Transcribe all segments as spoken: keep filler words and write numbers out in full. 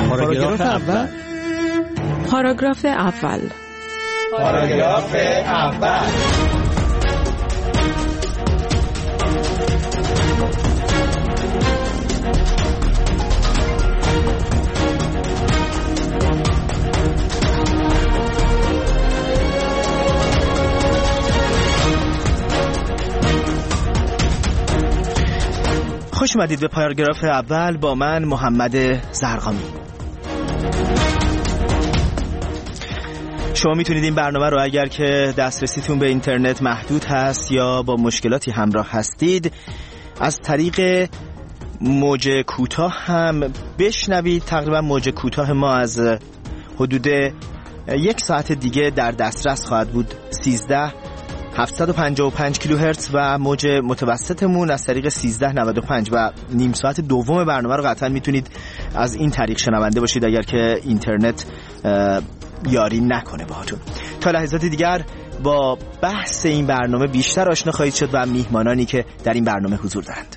پاراگراف اول. پاراگراف اول. پاراگراف اول. خوش اومدید به پاراگراف اول با من محمد زرقامی. شما میتونید این برنامه رو اگر که دسترسیتون به اینترنت محدود هست یا با مشکلاتی همراه هستید از طریق موج کوتاه هم بشنوید. تقریبا موج کوتاه ما از حدود یک ساعت دیگه در دسترس خواهد بود. سیزده هفتصد و پنجاه و پنج کیلوهرتز و موج متوسطمون از طریق سیزده نود و پنج و نیم ساعت دوم برنامه رو قطعا میتونید از این طریق شنونده باشید اگر که اینترنت یاری نکنه باهاتون. تا لحظات دیگر با بحث این برنامه بیشتر آشنا خواهید شد و میهمانانی که در این برنامه حضور دارند.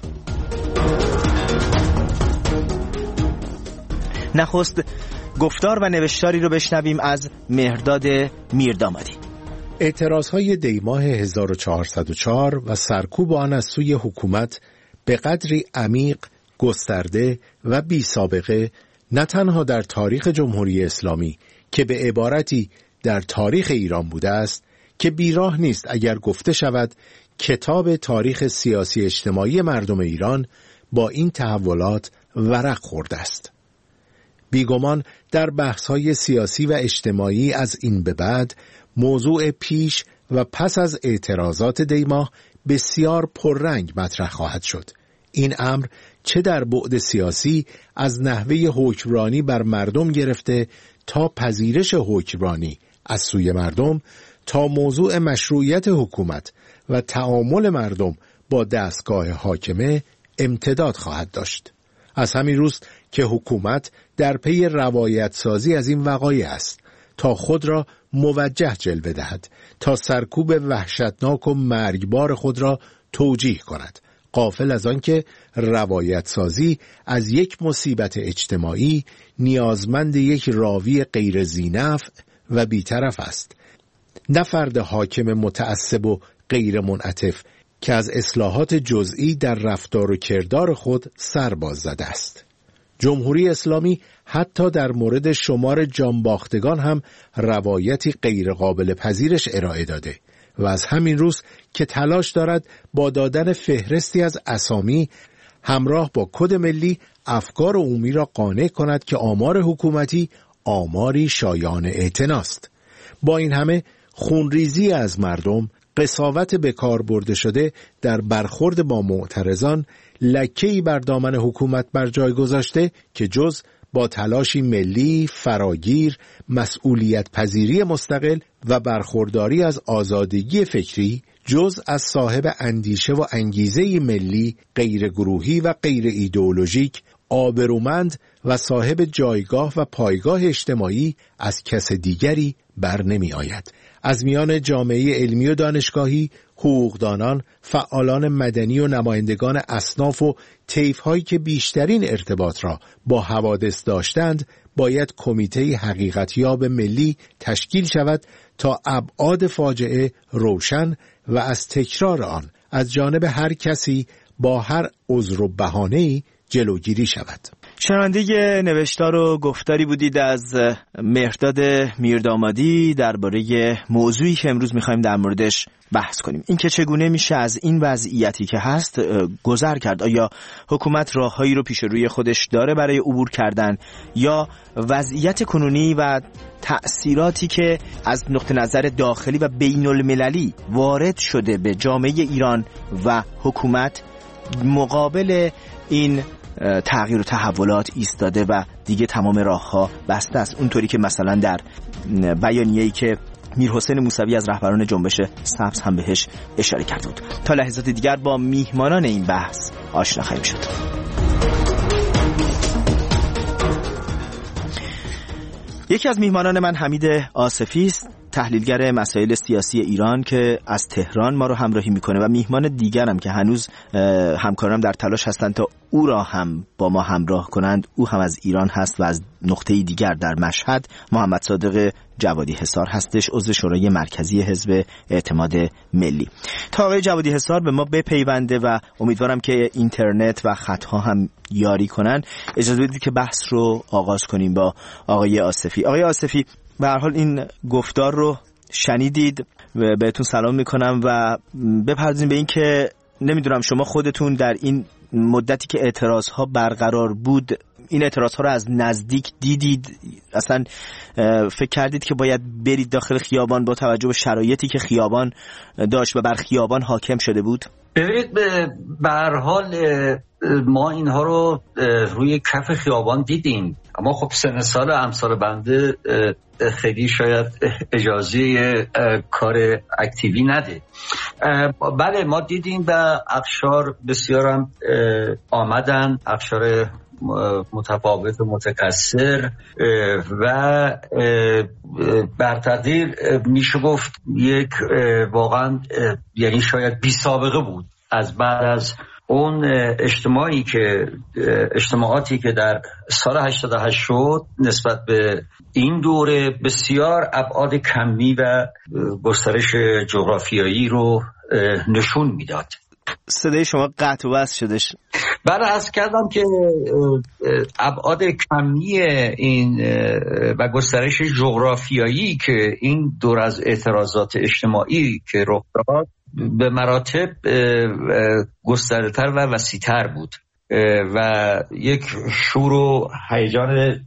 نخست گفتار و نوشتاری رو بشنویم از مهرداد میردامادی. اعتراضهای دیماه هزار و چهارصد و چهار و سرکوب آن از سوی حکومت به قدری عمیق، گسترده و بی سابقه نه تنها در تاریخ جمهوری اسلامی که به عبارتی در تاریخ ایران بوده است که بیراه نیست اگر گفته شود کتاب تاریخ سیاسی اجتماعی مردم ایران با این تحولات ورق خورده است. بیگمان در بحث‌های سیاسی و اجتماعی از این به بعد موضوع پیش و پس از اعتراضات دیماه بسیار پررنگ مطرح خواهد شد. این امر چه در بعد سیاسی از نحوه حکمرانی بر مردم گرفته تا پذیرش حکمرانی از سوی مردم تا موضوع مشروعیت حکومت و تعامل مردم با دستگاه حاکمه امتداد خواهد داشت. از همین روز که حکومت در پی روایت سازی از این وقایع است تا خود را موجه جلوه دهد، تا سرکوب وحشتناک و مرگبار خود را توجیه کند، غافل از آن که روایت سازی از یک مصیبت اجتماعی نیازمند یک راوی غیر ذینفع و بی‌طرف است، نه فرد حاکم متعصب و غیر منعطف که از اصلاحات جزئی در رفتار و کردار خود سر باز زده است. جمهوری اسلامی حتی در مورد شمار جانباختگان هم روایتی غیر قابل پذیرش ارائه داده و از همین روز که تلاش دارد با دادن فهرستی از اسامی همراه با کد ملی افکار عمومی را قانع کند که آمار حکومتی آماری شایان اعتناست. با این همه خونریزی از مردم، قساوت به کار برده شده در برخورد با معترضان لکه‌ای بر دامن حکومت بر جای گذاشته که جز با تلاشی ملی، فراگیر، مسئولیت پذیری مستقل و برخورداری از آزادگی فکری، جز از صاحب اندیشه و انگیزه ملی، غیر گروهی و غیر ایدئولوژیک، آبرومند و صاحب جایگاه و پایگاه اجتماعی از کس دیگری بر نمی آید. از میان جامعه علمی و دانشگاهی، حقوقدانان، فعالان مدنی و نمایندگان اصناف و طیف‌هایی که بیشترین ارتباط را با حوادث داشتند، باید کمیته حقیقتیاب ملی تشکیل شود تا ابعاد فاجعه روشن و از تکرار آن از جانب هر کسی با هر عذر و بهانه‌ای جلوگیری شود. شنونده نوشتار و گفتاری بودید از مهرداد میردامادی درباره موضوعی که امروز می‌خوایم در موردش بحث کنیم. این که چگونه میشه از این وضعیتی که هست گذر کرد. آیا حکومت راههایی رو پیش روی خودش داره برای عبور کردن یا وضعیت کنونی و تأثیراتی که از نقطه نظر داخلی و بین المللی وارد شده به جامعه ایران و حکومت مقابل این تغییر و تحولات ایستاده و دیگه تمام راه‌ها بسته است، اونطوری که مثلا در بیانیه‌ای که میرحسین موسوی از رهبران جنبش سبز هم بهش اشاره کرده بود. تا لحظات دیگر با میهمانان این بحث آشنا خواهیم شد. یکی از میهمانان من حمید آصفی است. تحلیلگر مسائل سیاسی ایران که از تهران ما رو همراهی میکنه و میهمان دیگرم که هنوز همکارم در تلاش هستند تا او را هم با ما همراه کنند. او هم از ایران هست و از نقطه دیگر در مشهد. محمد صادق جوادی حصار هستش، عضو شورای مرکزی حزب اعتماد ملی. تا آقای جوادی حصار به ما بپیونده و امیدوارم که اینترنت و خطها هم یاری کنن، اجازه بدید که بحث رو آغاز کنیم با آقای آصفی. آقای آصفی، به هر حال این گفتار رو شنیدید، بهتون سلام میکنم و بپردازیم به این که نمیدونم شما خودتون در این مدتی که اعتراض ها برقرار بود این اعتراض ها رو از نزدیک دیدید؟ اصلا فکر کردید که باید برید داخل خیابان با توجه به شرایطی که خیابان داشت و بر خیابان حاکم شده بود؟ ببینید، به هر حال ما اینها رو روی کف خیابان دیدیم، اما خب سن سال امثال بنده خیلی شاید اجازه کار اکتیوی نده. بله، ما دیدیم و اقشار بسیارم آمدن، اقشار متفاوت و متکثر و بر تقدیر میشه گفت یک واقعا یعنی شاید بی سابقه بود از بعد از اون اجتماعی که اجتماعاتی که در سال هشتاد و هشت شد نسبت به این دوره بسیار ابعاد کمی و گسترش جغرافیایی رو نشون میداد. صدای شما قطع و وصل شدش. بله، عرض کردم که ابعاد کمی این و گسترش جغرافیایی که این دور از اعتراضات اجتماعی که رخ داد به مراتب گسترده‌تر و وسیع‌تر بود و یک شور و هیجان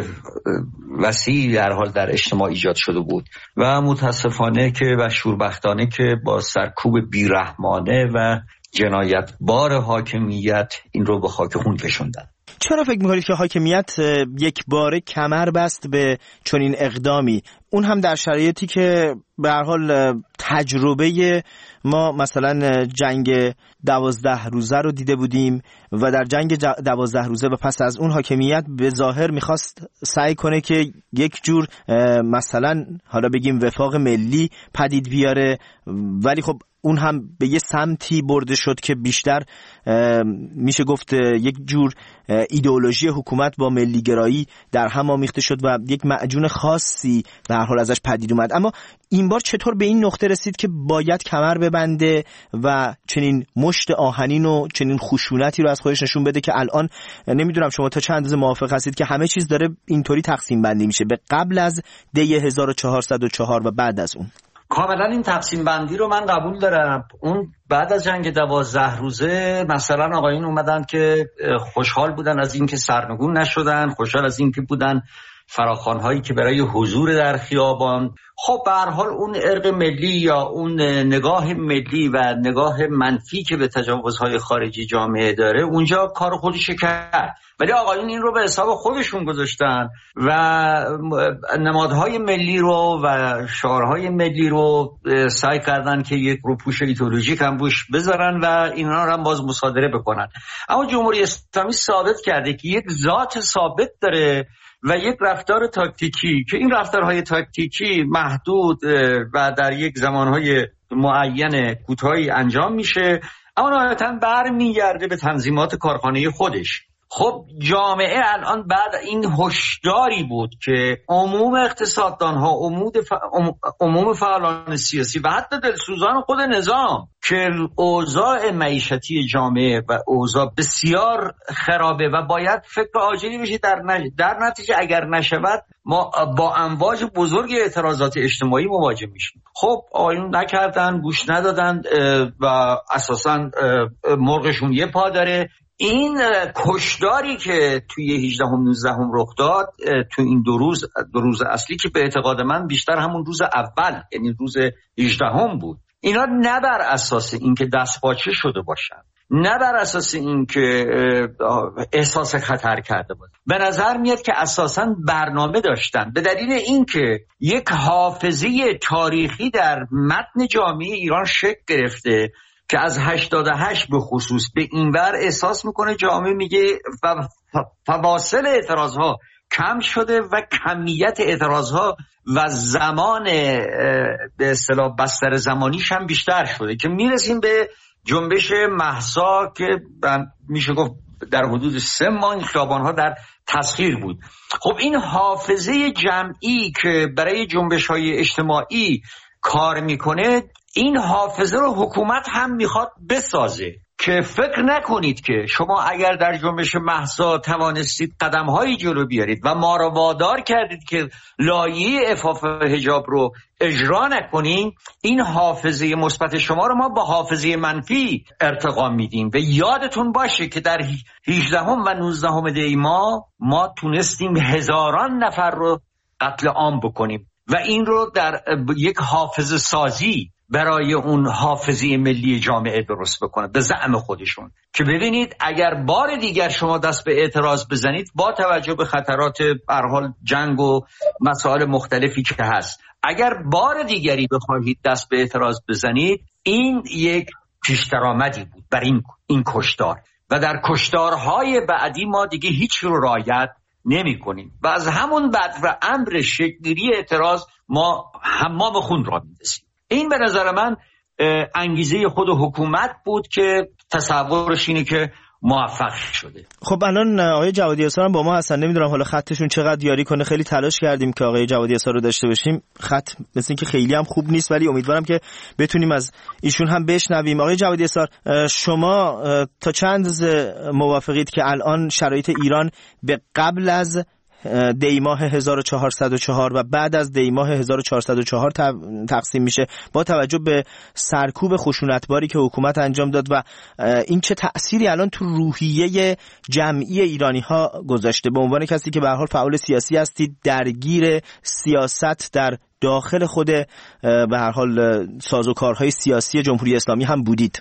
وسیعی در حال در اجتماع ایجاد شده بود و متاسفانه که و شوربختانه که با سرکوب بیرحمانه و جنایتبار حاکمیت این رو به خاک خون کشوندن. چرا فکر می‌کنید که حاکمیت یک باره کمر بست به چنین اقدامی، اون هم در شرایطی که به هر حال تجربه ما مثلا جنگ دوازده روزه رو دیده بودیم و در جنگ دوازده روزه و پس از اون حاکمیت به ظاهر میخواست سعی کنه که یک جور مثلا حالا بگیم وفاق ملی پدید بیاره، ولی خب اون هم به یه سمتی برده شد که بیشتر میشه گفت یک جور ایدئولوژی حکومت با ملیگرایی در هم آمیخته شد و یک معجون خاصی به هر حال ازش پدید اومد. اما این بار چطور به این نقطه رسید که باید کمر ببنده و چنین مشت آهنین و چنین خشونتی رو از خودش نشون بده که الان نمیدونم شما تا چند اندازه موافق هستید که همه چیز داره اینطوری تقسیم بندی میشه به قبل از دی هزار و چهارصد و چهار و بعد از اون؟ کاملا این تقسیم بندی رو من قبول دارم. اون بعد از جنگ دوازده روزه مثلا آقایون اومدن که خوشحال بودن از اینکه سرنگون نشدن، خوشحال از اینکه بودن فراخوان‌هایی که برای حضور در خیابان. خب به هر حال اون ارق ملی یا اون نگاه ملی و نگاه منفی که به تجاوزهای خارجی جامعه داره اونجا کار خودش کرد، ولی آقایون این رو به حساب خودشون گذاشتن و نمادهای ملی رو و شعارهای ملی رو سعی کردن که یک روپوش ایدئولوژیک هم روش بذارن و اینا رو هم باز مصادره بکنن. اما جمهوری اسلامی ثابت کرده که یک ذات ثابت داره و یک رفتار تاکتیکی که این رفتارهای تاکتیکی محدود و در یک زمانهای معین کوتاهی انجام میشه، اما نهایتاً برمیگرده به تنظیمات کارخانه خودش. خب جامعه الان بعد این هشداری بود که عموم اقتصاددانها، عموم ف... عموم فعالان سیاسی و حتی دلسوزان خود نظام که اوضاع معیشتی جامعه و اوضاع بسیار خرابه و باید فکر عاجلی بشه در, نج... در نتیجه اگر نشود ما با امواج بزرگ اعتراضات اجتماعی مواجه میشیم. خب آیون نکردن، گوش ندادن و اساساً مرغشون یه پا داره. این کشداری که توی هجدهم نوزدهم رخ داد تو این دو روز دو روز اصلی که به اعتقاد من بیشتر همون روز اول یعنی روز هجدهم بود، اینا نه بر اساس اینکه دستپاچه شده باشن، نه بر اساس اینکه احساس خطر کرده بود، به نظر میاد که اساساً برنامه داشتن، به دلیل اینکه یک حافظه تاریخی در متن جامعه ایران شکل گرفته که از هشتاد و هشت به خصوص به اینور احساس میکنه جامعه میگه فواصل اعتراض ها کم شده و کمیت اعتراضها و زمان به اصطلاح بستر زمانیش هم بیشتر شده که میرسیم به جنبش مهسا که میشه گفت در حدود سه ماه این خیابان‌ها در تسخیر بود. خب این حافظه جمعی که برای جنبش‌های اجتماعی کار میکنه، این حافظه رو حکومت هم میخواد بسازه که فکر نکنید که شما اگر در جنبش مهسا توانستید قدم‌های جلو بیارید و ما رو وادار کردید که لایحه عفاف حجاب رو اجرا نکنین، این حافظه مثبت شما رو ما با حافظه منفی ارتقا میدیم. و یادتون باشه که در هجدهم و نوزدهم دی ما ما تونستیم هزاران نفر رو قتل عام بکنیم و این رو در یک حافظه سازی برای اون حافظه ملی جامعه درست بکنه به زعم خودشون که ببینید اگر بار دیگر شما دست به اعتراض بزنید با توجه به خطرات به هر حال جنگ و مسائل مختلفی که هست، اگر بار دیگری بخواهید دست به اعتراض بزنید، این یک پیش‌درآمدی بود بر این این کشتار و در کشتارهای بعدی ما دیگه هیچ رو رعایت نمی کنیم و از همون بعد و امر شکل‌گیری اعتراض ما حمام خون را می‌رسیم. این به نظر من انگیزه خود حکومت بود که تصورش اینه که موفق شده. خب الان آقای جوادی اسار هم با ما هستن، نمیدونم حالا خطشون چقدر یاری کنه. خیلی تلاش کردیم که آقای جوادی اسار رو داشته باشیم، خط مثل اینکه خیلی هم خوب نیست، ولی امیدوارم که بتونیم از ایشون هم بشنویم. آقای جوادی اسار، شما تا چند موافقید که الان شرایط ایران به قبل از دی ماه هزار و چهارصد و چهار و بعد از دی ماه هزار و چهارصد و چهار تقسیم میشه با توجه به سرکوب خشونتباری که حکومت انجام داد و این چه تأثیری الان تو روحیه جمعی ایرانی ها گذاشته؟ به عنوان کسی که به هر حال فعال سیاسی هستید، درگیر سیاست در داخل خود به هر حال سازوکارهای سیاسی جمهوری اسلامی هم بودید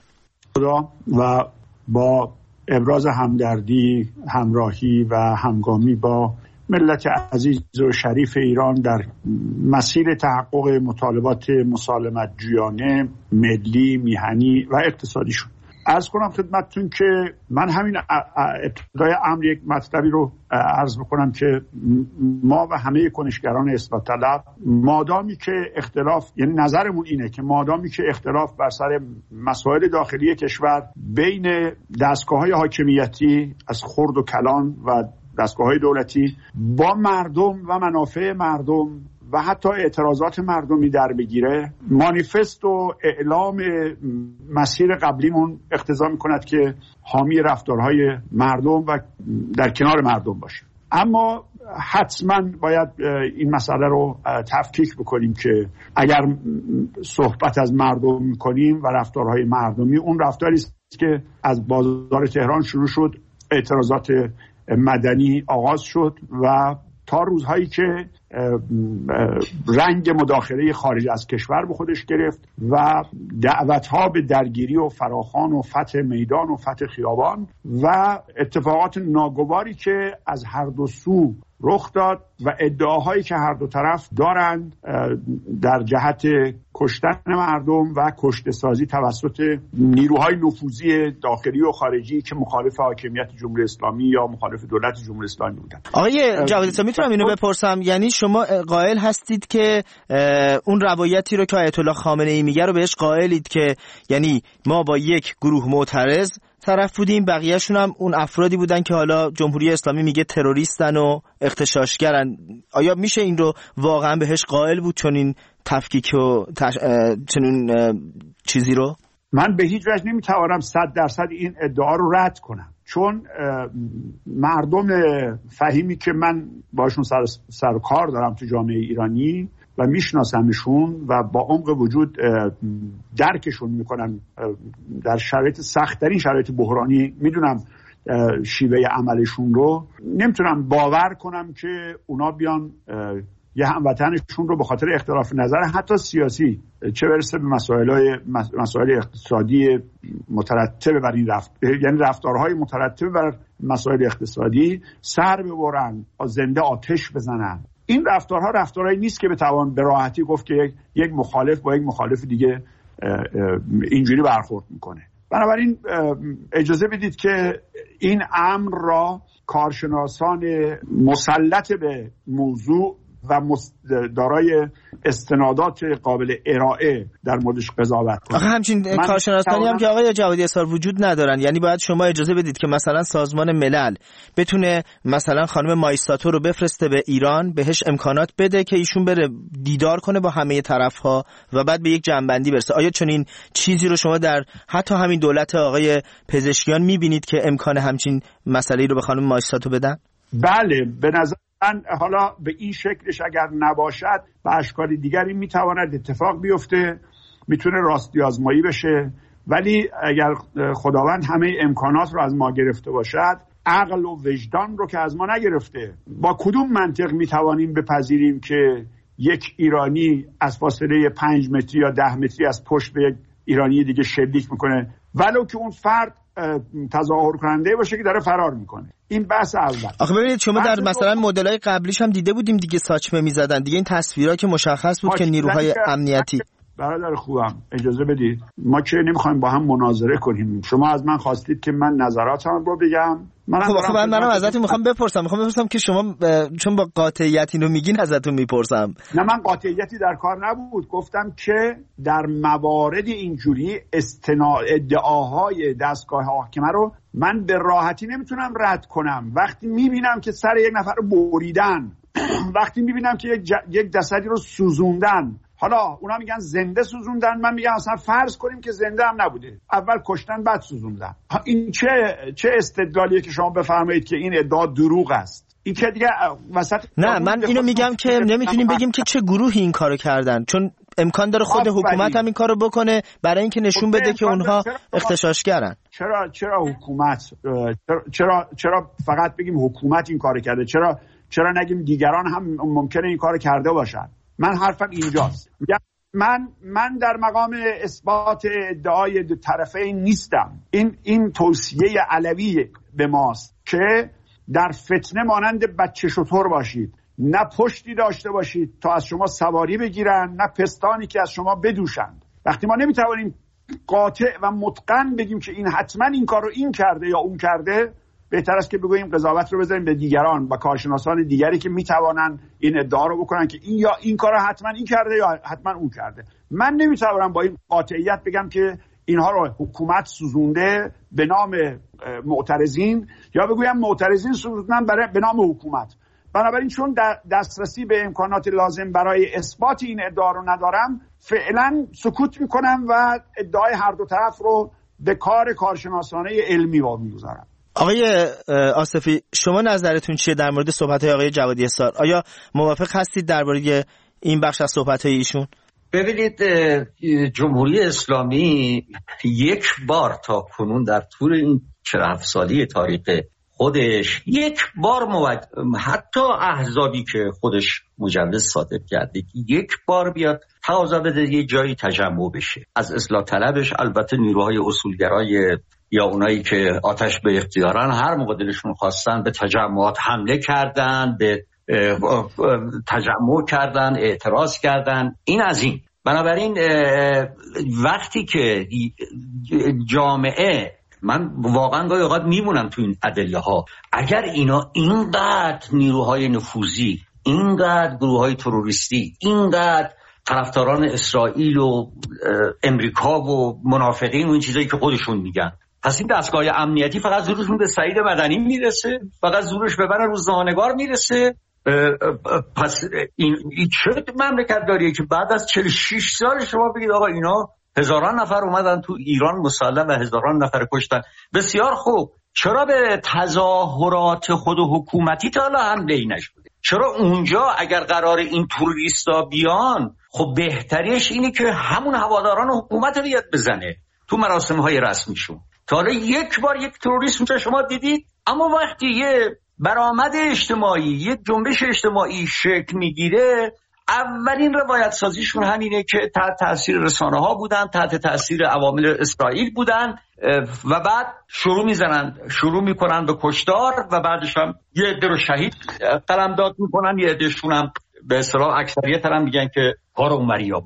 و با ابراز همدردی، همراهی و همگامی با ملت عزیز و شریف ایران در مسیر تحقق مطالبات مسالمت جویانه ملی، میهنی و اقتصادیشون. عرض کنم خدمتتون که من همین ابتدای امر یک مطلبی رو عرض بکنم که ما و همه کنشگران اصلاح طلب مادامی که اختلاف، یعنی نظرمون اینه که مادامی که اختلاف بر سر مسائل داخلی کشور بین دستگاه‌های حاکمیتی از خرد و کلان و دستگاه‌های دولتی با مردم و منافع مردم و حتی اعتراضات مردمی در بگیره، مانیفست و اعلام مسیر قبلیمون اقتضا می‌کند که حامی رفتارهای مردم و در کنار مردم باشه. اما حتما باید این مسئله رو تفکیک بکنیم که اگر صحبت از مردم می‌کنیم و رفتارهای مردمی، اون رفتاری است که از بازار تهران شروع شد، اعتراضات مدنی آغاز شد و تا روزهایی که رنگ مداخله خارج از کشور به خودش گرفت و دعوتها به درگیری و فراخوان و فتح میدان و فتح خیابان و اتفاقات ناگواری که از هر دو سو رخ داد و ادعاهایی که هر دو طرف دارند در جهت کشتن مردم و کشته سازی توسط نیروهای نفوذی داخلی و خارجی که مخالف حاکمیت جمهوری اسلامی یا مخالف دولت جمهوری اسلامی بودند. آقای جوادی اسار، میتونم اینو بپرسم، یعنی شما قائل هستید که اون روایتی رو که آیت الله خامنه ای میگه رو بهش قائلید که یعنی ما با یک گروه معترض طرف بودیم، بقیه‌شون هم اون افرادی بودن که حالا جمهوری اسلامی میگه تروریستن و اغتشاشگرن؟ آیا میشه این رو واقعا بهش قائل بود چون این تفکیک و تش... چنین چیزی رو؟ من به هیچ وجه نمیتوانم صد درصد این ادعا رو رد کنم، چون مردم فهیمی که من باشون سر, سر و کار دارم تو جامعه ایرانی و میشناسمشون و با عمق وجود درکشون میکنم در شرایط سخت، در این شرایط بحرانی میدونم شیوه عملشون رو، نمیتونم باور کنم که اونا بیان یه هموطنشون رو به خاطر اختلاف نظر حتی سیاسی، چه برسه به مسائل مسائل اقتصادی مترتب بر این رفت یعنی رفتارهای مترتب بر مسائل اقتصادی سر ببرن، زنده آتش بزنن. این رفتارها رفتارهایی نیست که بتوان به راحتی گفت که یک مخالف با یک مخالف دیگه اینجوری برخورد میکنه. بنابراین اجازه بدید که این امر را کارشناسان مسلط به موضوع و دارای استنادات قابل ارائه در موردش قضاوت کنیم. آخه همچین کارشناسانی هم که آقای جوادی اسار وجود ندارن، یعنی باید شما اجازه بدید که مثلا سازمان ملل بتونه مثلا خانم مایستاتو رو بفرسته به ایران، بهش امکانات بده که ایشون بره دیدار کنه با همه طرف‌ها و بعد به یک جمع‌بندی برسه. آیا چنین چیزی رو شما در حتی همین دولت آقای پزشکیان می‌بینید که امکان همچین مسئله‌ای رو به خانم مایستاتو بدن؟ بله، به نظر من حالا به این شکلش اگر نباشد به اشکال دیگری میتواند اتفاق بیفته، میتونه راستی آزمایی بشه، ولی اگر خداوند همه امکانات رو از ما گرفته باشد، عقل و وجدان رو که از ما نگرفته، با کدوم منطق میتوانیم بپذیریم که یک ایرانی از فاصله پنج متری یا ده متری از پشت به یک ایرانی دیگه شلیک میکنه ولو که اون فرد تظاهر کننده باشه که داره فرار میکنه؟ این بحث اول. آخه ببینید شما در مثلا مدل‌های قبلیش هم دیده بودیم دیگه، ساچمه میزدن دیگه، این تصویرها که مشخص بود که نیروهای امنیتی. برادر خوبم اجازه بدید، ما که نمیخوایم با هم مناظره کنیم. شما از من خواستید که من نظراتم رو بگم. من خب آخه من منم ازتون میخوام بپرسم میخوام بپرسم که شما ب... چون با قاطعیت اینو میگین ازتون میپرسم. نه، من قاطعیتی در کار نبود، گفتم که در موارد اینجوری استنا ادعاهای دستگاه حاکمه رو من به راحتی نمیتونم رد کنم. وقتی میبینم که سر یک نفر رو بریدن، وقتی میبینم که یک, ج... یک جسدی رو سوزوندن، حالا اونا میگن زنده سوزوندن، من میگم اصلا فرض کنیم که زنده هم نبوده، اول کشتن بعد سوزوندن، این چه چه استدلالیه که شما بفرمایید که این ادعا دروغ است؟ این که دیگه وسط. نه، من اینو میگم که نمیتونیم بگیم که چه گروهی این کارو کردن، چون امکان داره خود حکومت هم این کارو بکنه برای اینکه نشون بده که اونها اغتشاشگرن. چرا چرا حکومت چرا چرا فقط بگیم حکومت این کارو کرده؟ چرا چرا نگیم دیگران هم ممکنه این کارو کرده باشن؟ من حرفم اینجاست. من من در مقام اثبات ادعای دو طرفین نیستم. این این توصیه علوی به ماست که در فتنه مانند بچه شتر باشید، نه پشتی داشته باشید تا از شما سواری بگیرن، نه پستانی که از شما بدوشند. وقتی ما نمیتوانیم قاطع و متقن بگیم که این حتما این کار رو این کرده یا اون کرده، بهتر است که بگوییم قضاوت رو بذاریم به دیگران و کارشناسان دیگری که میتوانن این ادعا رو بکنن که این یا این کار رو حتما این کرده یا حتما اون کرده. من نمیتوانم با این قاطعیت بگم که اینها رو حکومت سوزونده به نام معترضین یا بگویم معترضین سوزوندن برای به نام حکومت. بنابراین چون دسترسی به امکانات لازم برای اثبات این ادعا رو ندارم، فعلا سکوت میکنم و ادعای هر دو طرف رو به کار کارشناسانه علمی وامیگذارم. آقای آصفی، شما نظرتون چیه در مورد صحبت‌های آقای جوادی اسار؟ آیا موافق هستید درباره این بخش از صحبت‌های ایشون؟ ببینید، جمهوری اسلامی یک بار تا کنون در طول این چهل و هفت سالی تاریخ خودش یک بار موج... حتی احزابی که خودش مجوز صادر کرده که یک بار بیاد تقاضا بده یه جایی تجمع بشه از اصلاح طلبش، البته نیروهای اصولگرای یا اونایی که آتش به اختیارن هر موقع دلشون خواستن به تجمعات حمله کردن، به تجمع کردن، اعتراض کردن. این از این. بنابراین وقتی که جامعه، من واقعا گاهی اوقات میمونم تو این ادله ها، اگر اینا اینقدر نیروهای نفوذی، اینقدر گروههای تروریستی، اینقدر طرفداران اسرائیل و امریکا و منافقین و این چیزایی که خودشون میگن، پس این دستگاه امنیتی فقط زورشون به سعید مدنی میرسه، فقط زورش به بر روزنامه‌نگار میرسه. پس این, این چه مملکت داریه که بعد از چهل و شش سال شما بگید آقا اینا هزاران نفر اومدن تو ایران مسلم و هزاران نفر کشتن؟ بسیار خوب، چرا به تظاهرات خود حکومتی تا حالا حمله نشده؟ چرا اونجا اگر قرار این توریستا بیان، خب بهتریش اینه که همون هواداران حکومت رو یاد بزنه تو مراسم های رسمیشون. تا حالا یک بار یک تروریست اونجا شما دیدید؟ اما وقتی یه برآمد اجتماعی، یک جنبش اجتماعی شکل میگیره، اولین روایت سازیشون همینه که تحت تاثیر رسانه ها بودن، تحت تاثیر عوامل اسرائیل بودن و بعد شروع میزنن شروع میکنن به کشتار و بعدش هم یه عده رو شهید قلمداد میکنن، یه عدهشون هم به اصطلاح اکثریت هم میگن که کار اونوریا بودن.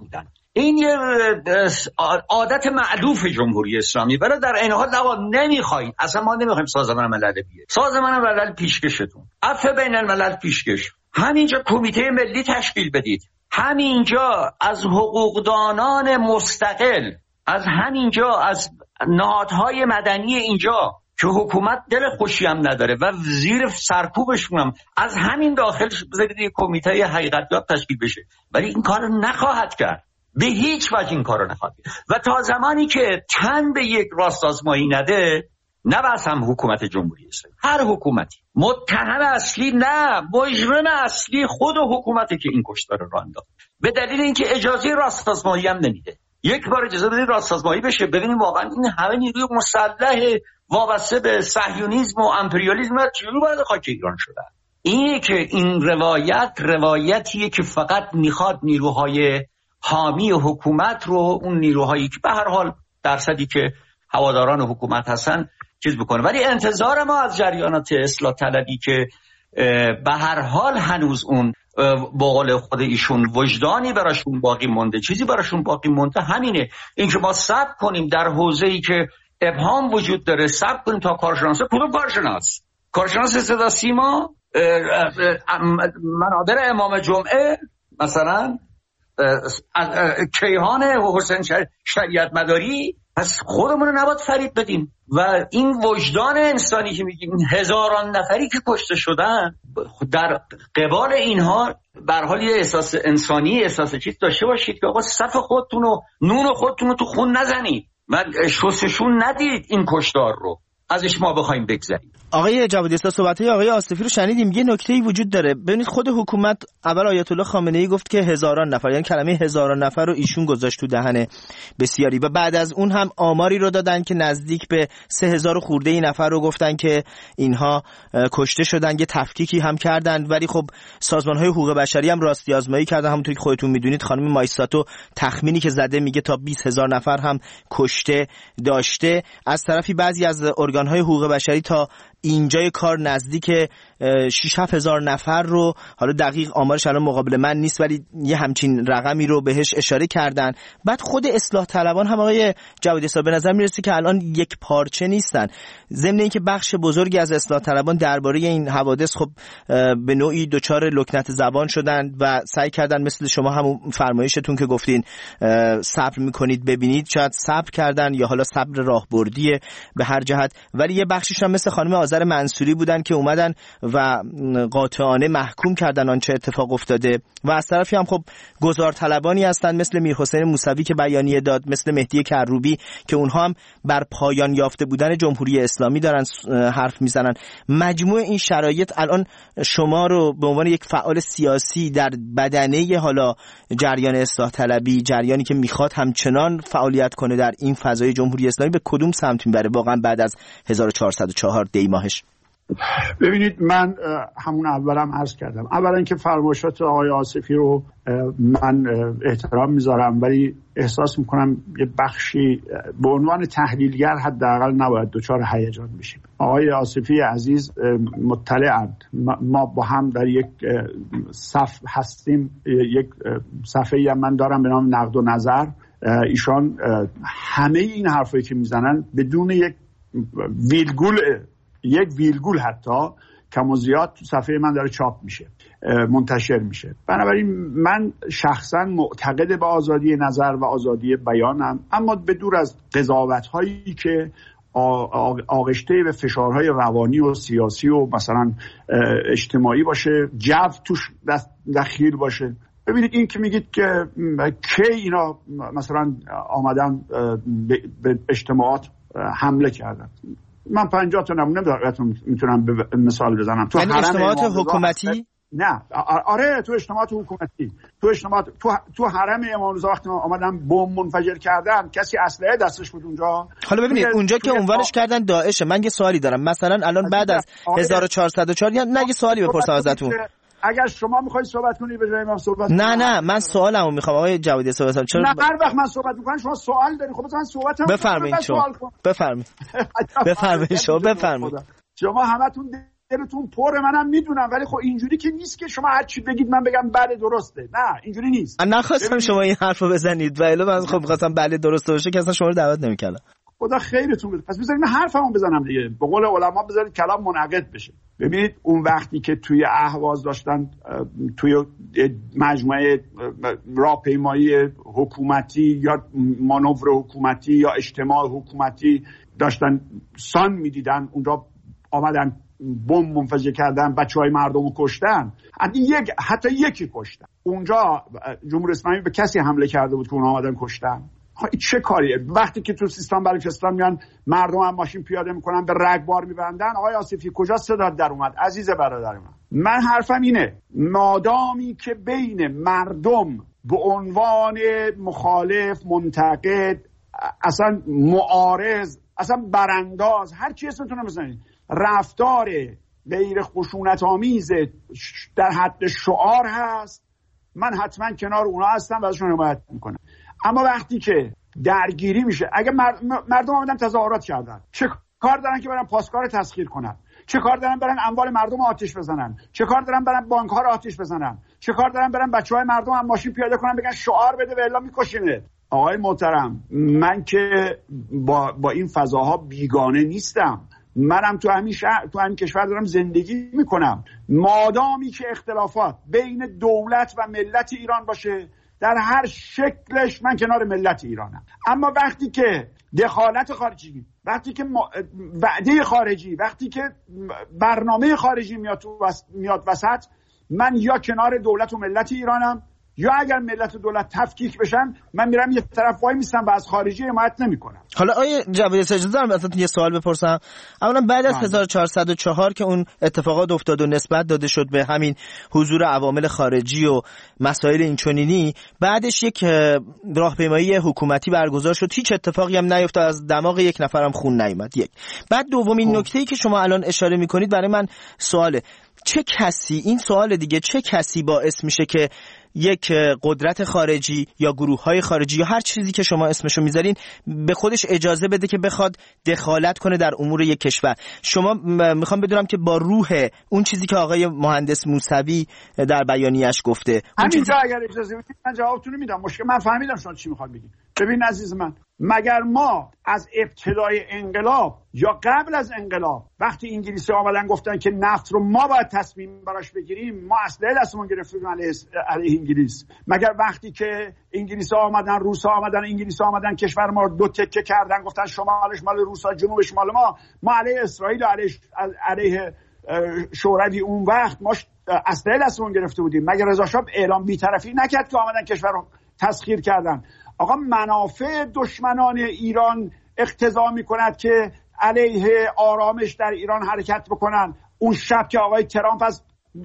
این یه عادت مألوف جمهوری اسلامی، ولی در این حال نمیخواین، اصلا ما نمیخوایم سازمان ملل بیه. سازمان ملل پیشکشتون، عفو بین الملل پیشکش، همینجا کمیته ملی تشکیل بدید، همینجا از حقوقدانان مستقل، از همینجا از نهادهای مدنی اینجا که حکومت دل خوشی هم نداره و زیر سرکوبشونم، از همین داخل بذارید یک کمیته حقیقتیاب تشکیل بشه. ولی این کار نخواهد کرد، به هیچ وجه این کار نخواهد کرد. و تا زمانی که تن به یک راست آزمایی نده، نه بس هم حکومت جمهوری اسلامی، هر حکومتی، متهم اصلی نه، مجرم اصلی خود حکومتی که این کشتار رو انداخت، به دلیل اینکه اجازه راست آزمایی هم نمیده. یک بار اجازه بدید راست آزمایی بشه، ببینیم واقعا این همه نیروی مسلح وابسته به صهیونیسم و امپریالیسم چجوری وارد خاک ایران شدن. اینه که این روایت روایتیه که فقط میخواد نیروهای حامی حکومت رو، اون نیروهایی که به هر حال درصدی که هواداران حکومت هستن چیز بکنه. ولی انتظار ما از جریانات اصلاح طلبی که به هر حال هنوز اون با قول خود ایشون وجدانی براشون باقی مونده، چیزی براشون باقی مونده، همینه. اینکه ما صبر کنیم در حوزه‌ای که ابهام وجود داره، صبر کنیم تا کارشناسه. کدوم کارشناس؟ کارشناس صدا سیما، منابر امام جمعه مثلا، کیهان حسین شریعت مداری. پس خودمون رو نباید فریب بدیم و این وجدان انسانی که میگیم، هزاران نفری که کشته شدن، در قبال اینها به هر حال یه احساس انسانی، احساس چیز داشته باشید که آقا صف خودتون و نون خودتون رو تو خون نزنید و شستشون ندید این کشتار رو، ازش ما بخوایم بگذریم. آقای جوادی استا، صحبت‌های آقای آصفی رو شنیدیم. یه نکته‌ای وجود داره. ببینید خود حکومت اول آیت الله خامنه‌ای گفت که هزاران نفر، یعنی کلمه هزاران نفر رو ایشون گذاشت تو دهن بسیاری، و بعد از اون هم آماری رو دادن که نزدیک به سه هزار خورده ای نفر رو گفتن که اینها کشته شدن. یه تفکیکی هم کردن، ولی خب سازمان‌های حقوق بشری هم راستی آزمایی کردن. همونطور که خودتون میدونید خانم مایساتو تخمینی که زده میگه تا بیست هزار نفر هم کشته داشته. از طرفی بعضی از ارگان‌های حقوق بشری تا اینجای کار نزدیک شش هفت هزار نفر رو، حالا دقیق آمارش الان مقابل من نیست، ولی یه همچین رقمی رو بهش اشاره کردن. بعد خود اصلاح طلبان هم آقای جوادی صاحب به نظر میرسه که الان یک پارچه نیستن، ضمن اینکه بخش بزرگی از اصلاح طلبان درباره این حوادث خب به نوعی دچار لکنت زبان شدن و سعی کردن مثل شما همون فرمایشتون که گفتین صبر میکنید ببینید، شاید صبر کردن یا حالا صبر راهبردیه به هر جهت. ولی یه بخشش هم مثل خانم آذر منصوری بودن که اومدن و قاطعانه محکوم کردن آنچه اتفاق افتاده، و از طرفی هم خب گزار طلبانی هستن مثل میرحسین موسوی که بیانیه داد، مثل مهدی کروبی که اونها هم بر پایان یافته بودن جمهوری اسلامی دارن حرف میزنن. مجموع این شرایط الان شما رو به عنوان یک فعال سیاسی در بدنه حالا جریان اصلاح طلبی، جریانی که میخواد همچنان فعالیت کنه در این فضای جمهوری اسلامی، به کدوم سمت میبره واقعا بعد از هزار و چهارصد و چهار دی ماهش؟ ببینید، من همون اولم عرض کردم، اولا که فرمایشات آقای آصفی رو من احترام میذارم، ولی احساس میکنم یه بخشی به عنوان تحلیلگر حداقل نباید دچار هیجان بشیم. آقای آصفی عزیز مطلعند، ما با هم در یک صف هستیم، یک صفحه‌ای هم من دارم به نام نقد و نظر. ایشان همه این حرفایی که میزنن بدون یک ویرگول یک ویرگول حتی کم و زیاد تو صفحه من داره چاپ میشه، منتشر میشه. بنابراین من شخصا معتقد به آزادی نظر و آزادی بیانم، اما به دور از قضاوت هایی که آغشته به فشارهای روانی و سیاسی و مثلا اجتماعی باشه، جو توش دخیل باشه. ببینید، این که میگید که کی اینا مثلا آمدن به اجتماعات حمله کردن، من پنجاه تا نمونه براتون میتونم مثال بزنم. تو حرم اجتماعات حکومتی؟ نه، آره، تو اجتماعات حکومتی، تو اجتماعات تو تو حرم امام رضا وقتی آمدن بمب منفجر کردن، کسی اسلحه دستش بود اونجا؟ حالا ببینید اونجا که عنوانش کردن داعشه. من یه سوالی دارم، مثلا الان بعد از هزار و چهارصد و چهار، یا نه یه سوالی بپرسم ازتون. اگر شما میخواید صحبت کنید به جای من صحبت نه نه من سوالمو میخوام آقای جوادی صحبت. چرا نه هر وقت من صحبت میکنم شما سوال دارید؟ خب من صحبتم بفرمایید شما بفرمایید بفرمایید شما بفرمایید. شما همتون دلتون پر، منم میدونم، ولی خب اینجوری که نیست که شما هر چی بگید من بگم بله درسته. نه اینجوری نیست. من نخواستم شما این حرفو بزنید و الا من خب می‌خواستم بله درسته باشه که اصلا شما رو دعوت نمی‌کردم. خدا خیرتون بده. پس بذارید من حرفمو بزنم دیگه. به قول علما بذارید کلام منعقد بشه. ببینید اون وقتی که توی اهواز داشتن توی مجموعه راهپیمایی حکومتی یا مانور حکومتی یا اجتماع حکومتی داشتن سان میدیدن، اونجا آمدن بمب منفجر کردن، بچهای مردم رو کشتن، حتی یک حتی یکی کشتن. اونجا جمهوری اسلامی به کسی حمله کرده بود که اون آمدن کشتن؟ چه کاریه؟ وقتی که تو سیستان بلوچستان میان مردم هم ماشین پیاده میکنن به رگبار میبندن، آقای آصفی کجا صدا در اومد؟ عزیز برادر من، من حرفم اینه مادامی که بین مردم به عنوان مخالف، منتقد، اصلا معارض، اصلا برانداز، هر چی اسمتون رو بزنید، رفتار غیر خشونت آمیز در حد شعار هست، من حتما کنار اونا هستم و ازشون حمایت میکنم. اما وقتی که درگیری میشه، اگه مردم آمدن تظاهرات کردن، چه کار دارن که برن پاسکار تسخیر کنن؟ چه کار دارن برن اموال مردم آتش بزنن؟ چه کار دارن برن بانک ها رو آتش بزنن؟ چه کار دارن برن بچهای مردم هم ماشین پیاده کنن بگن شعار بده و الا میکشینه؟ آقای محترم، من که با با این فضاها بیگانه نیستم. منم تو همین شهر، تو همین کشور دارم زندگی میکنم. مادامی که اختلافات بین دولت و ملت ایران باشه، در هر شکلش من کنار ملت ایرانم. اما وقتی که دخالت خارجی، وقتی که وعده خارجی، وقتی که برنامه خارجی میاد تو وس... میاد وسط، من یا کنار دولت و ملت ایرانم، یا اگر ملت و دولت تفکیک بشن من میرم یه طرف وای میستم و از خارجی حمایت نمیکنم. حالا آیه جوادی اجازه دارم ازتون یه سوال بپرسم؟ اولا بعد از هزار و چهارصد و چهار که اون اتفاقات افتاد و نسبت داده شد به همین حضور عوامل خارجی و مسائل اینچنینی، بعدش یک راهپیمایی حکومتی برگزار شد، هیچ اتفاقی هم نیفتاد، از دماغ یک نفرم خون نیامد. یک بعد دومین نکته‌ای که شما الان اشاره میکنید برای من سواله، چه کسی، این سوال دیگه، چه کسی باعث میشه که یک قدرت خارجی یا گروه‌های خارجی یا هر چیزی که شما اسمشو میذارین به خودش اجازه بده که بخواد دخالت کنه در امور یک کشور؟ شما میخوام بدونم که با روح اون چیزی که آقای مهندس موسوی در بیانیه‌اش گفته، همینجا چیزی... اگر اجازه بدید من جوابتون میدم. مشکل من فهمیدم شما چی میخواد بگید. ببین عزیز من، مگر ما از ابتدای انقلاب یا قبل از انقلاب وقتی انگلیسی آمدن گفتن که نفت رو ما باید تصمیم براش بگیریم، ما اسلحه دستمون گرفتیم علیه علیه انگلیس؟ مگر وقتی که انگلیسی آمدن، روسا آمدن، انگلیسی آمدن کشور ما رو دو تکه کردن، گفتن شمالش مال روسا، جنوبش مال ما، ما علیه اسرائیل و علیه علیه شوروی اون وقت ما اسلحه دستمون گرفته بودیم؟ مگر رضا شاه اعلام بی‌طرفی نکرد که آمدن کشور رو تسخیر کردن؟ آقا منافع دشمنان ایران اقتضا می‌کند که علیه آرامش در ایران حرکت بکنن. اون شب که آقای ترامپ از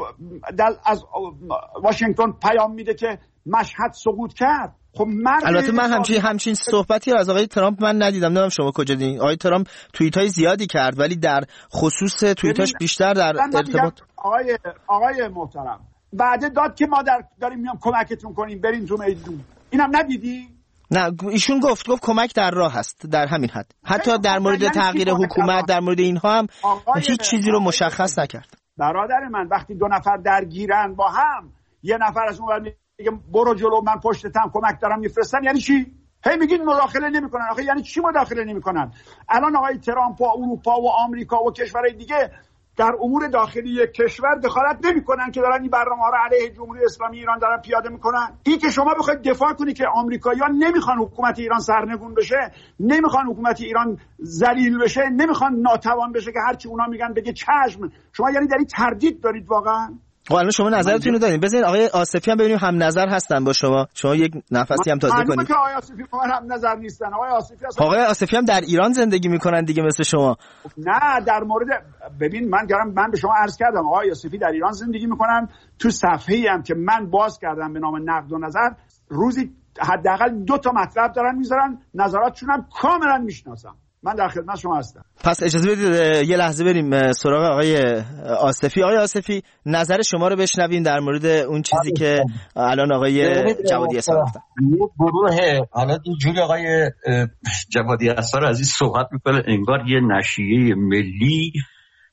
از واشنگتن پیام میده که مشهد سقوط کرد، خب البته من همچین همچین صحبتی از آقای ترامپ من ندیدم، نمیدونم شما کجا دیدین. آقای ترامپ توییت‌های زیادی کرد ولی در خصوص توییتاش بیشتر در ارتباط آقای آقای محترم بعد داد که ما در داریم میام کمکتون کنیم برین تو میدون، اینم ندیدی؟ نه، ایشون گفت گفت کمک در راه هست، در همین حد. حتی در مورد تغییر حکومت، در مورد اینها هم هیچ چیزی رو مشخص نکرد. برادر من، وقتی دو نفر درگیرن با هم، یه نفر از اون میگه برو جلو من پشتتم کمک دارم میفرستن، یعنی چی؟ هی میگین مداخله نمیکنن. آخه یعنی چی مداخله نمیکنن؟ الان آقای ترامپ و اروپا و آمریکا و کشورهای دیگه در امور داخلی یک کشور دخالت نمیکنن که دارن این برنامه‌ها رو علیه جمهوری اسلامی ایران دارن پیاده میکنن. این که شما بخواید دفاع کنی که آمریکایی‌ها نمیخوان حکومت ایران سرنگون بشه، نمیخوان حکومت ایران ذلیل بشه، نمیخوان ناتوان بشه که هرچی اونا میگن بگه چشم، شما یعنی در این تردید دارید واقعا؟ خب الان شما نظرتون رو دادین، بذارین آقای آصفی هم ببینیم هم نظر هستن با شما. شما یک نفسی هم تازه کنید. معلومه که آقای آصفی با من هم نظر نیستن. آقای آصفی اصلا آقای آصفی هم در ایران زندگی میکنن دیگه مثل شما. نه، در مورد ببین من گرم من به شما عرض کردم آقای آصفی در ایران زندگی میکنن. تو صفحه‌ای هم که من باز کردم به نام نقد و نظر، روزی حداقل دو تا مطلب دارن میذارن، نظراتشون هم کاملا میشناسم. من در خدمت شما هستم. پس اجازه بدید یه لحظه بریم سراغ آقای آصفی. آقای آصفی، نظر شما رو بشنویم در مورد اون چیزی که الان آقای جوادی اصلا گفتن. گروه حالا اینجوری آقای جوادی اصلا عزیز صحبت میکنه انگار یه نشریه ملی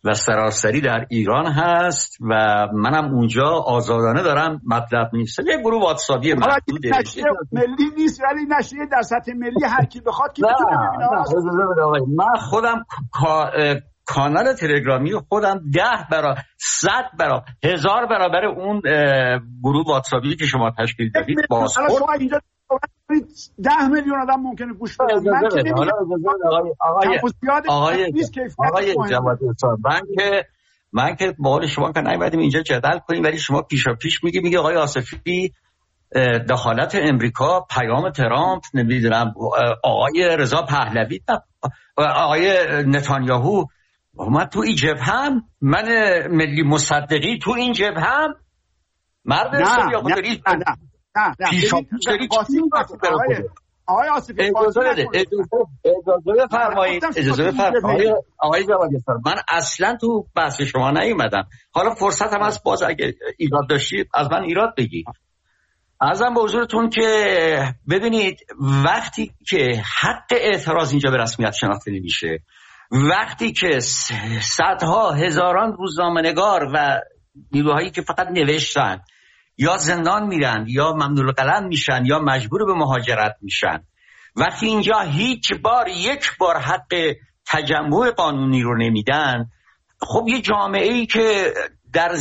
و سراسری در ایران هست و منم اونجا آزادانه دارم مطلب می‌نویسم. یه گروه واتساپی محدوده، نشریه ملی نیست ولی نشریه در سطح ملی هر کی بخواد که میتونه ببینه. من خودم کانال تلگرامی خودم ده برابر صد برابر هزار برابر اون گروه واتساپی که شما تشکیل دادید باز ده میلیون آدم ممکنه گوش بدن. من که نمیگم آقای آقای آقای جوادی حسار، من که من که با حال شما که نمی‌بودیم اینجا جدل کنیم، ولی شما پیشا پیش میگی میگی آقای آصفی دخالت امریکا، پیام ترامپ، نمیدونم آقای رضا پهلوی، آقای نتانیاهو، من تو این جبهه‌ام، من ملی مصدقی تو این جبهه‌ام، مرد حسابی نه نه نه نه نه آقای آصفی اجازه بده، اجازه بفرمایید، اجازه بفرمایید آقای جوادی حسار، من اصلا تو بحث شما نیومدم. حالا فرصت هم هست باز اگه ایراد داشتید از من ایراد بگید. عرضم به حضورتون که ببینید وقتی که حق اعتراض اینجا به رسمیت شناخته نمیشه، وقتی که صدها هزاران روزنامه‌نگار و نیروهایی که فقط نوشتن یا زندان میرن یا ممنوع القلم میشن یا مجبور به مهاجرت میشن، وقتی اینجا هیچ بار یک بار حق تجمع قانونی رو نمیدن، خب یه جامعه ای که در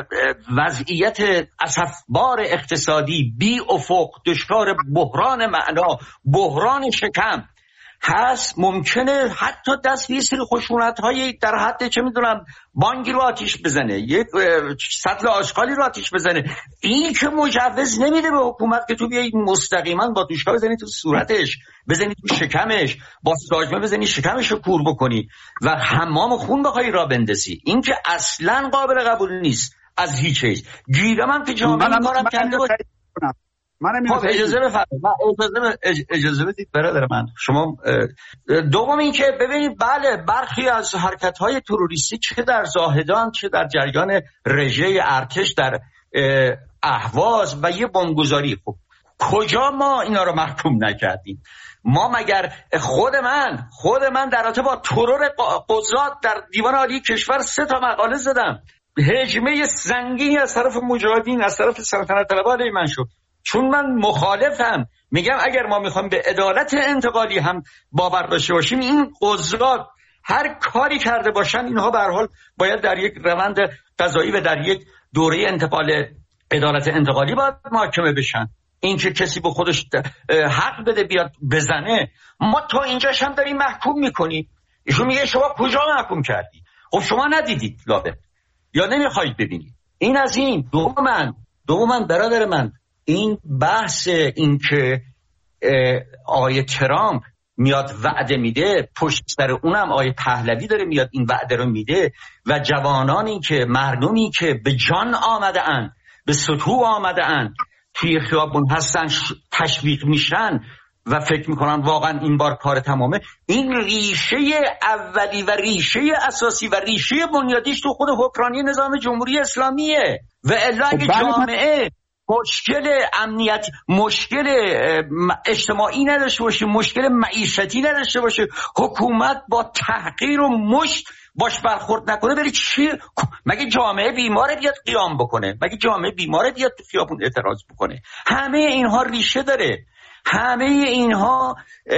وضعیت اسفبار اقتصادی بی افق، دچار بحران معنا، بحران شکم هست، ممکنه حتی دست یه سری خشونت‌های در حد چه میدونم بانکی رو آتیش بزنه، یک سطل آشغالی رو آتیش بزنه. این که مجوز نمیده به حکومت که تو بیایی مستقیما با دوشکا بزنی تو صورتش، بزنی تو شکمش، با ساجمه بزنی شکمش رو کور بکنی و حمام خون بخوای را بندازی. این که اصلا قابل قبول نیست از هیچ چیز. گیرم هم که جامعه من کارم کرده بود. خب اجازه بفرمایید، اجازه اجازه بدید برادر من. شما دوم این که ببینید بله برخی از حرکت‌های تروریستی چه در زاهدان چه در جریان رژه ارتش در اهواز و یه بمبگذاری، خب کجا ما اینا رو محکوم نکردیم؟ ما مگر خود من خود من در رابطه با ترور قضات در دیوان عالی کشور سه تا مقاله زدم. هجمه سنگینی از طرف مجاهدین، از طرف سلطنت طلبان من شد، چون من مخالفم. میگم اگر ما میخوایم به عدالت انتقالی هم باور داشته باشیم، این قضات هر کاری کرده باشن اینها به هر حال باید در یک روند قضایی و در یک دوره انتقال عدالت انتقالی باید محاکمه بشن. این که کسی به خودش حق بده بیاد بزنه، ما تا اینجاش هم داریم محکوم میکنیم. ایشون میگه شما کجا محکوم کردی؟ خب شما ندیدید لابد یا نمیخواید ببینید. این از این. دومن دومن برادر من، این بحث این که آقای ترامپ میاد وعده میده، پشت سر اونم آقای پهلوی داره میاد این وعده رو میده و جوانانی که مردمی که به جان آمده اند، به سطوح آمده اند، توی خیابون هستن تشویق میشن و فکر میکنن واقعا این بار کار تمامه. این ریشه اولی و ریشه اساسی و ریشه بنیادیش تو خود حکمرانی نظام جمهوری اسلامیه. و الا اگه جامعه مشکل امنیت، مشکل اجتماعی نداشته باشه، مشکل معیشتی نداشته باشه، حکومت با تحقیر و مشت باش برخورد نکنه، بری چی؟ مگه جامعه بیماره بیاد قیام بکنه؟ مگه جامعه بیماره بیاد تو خیابون اعتراض بکنه؟ همه اینها ریشه داره. همه اینها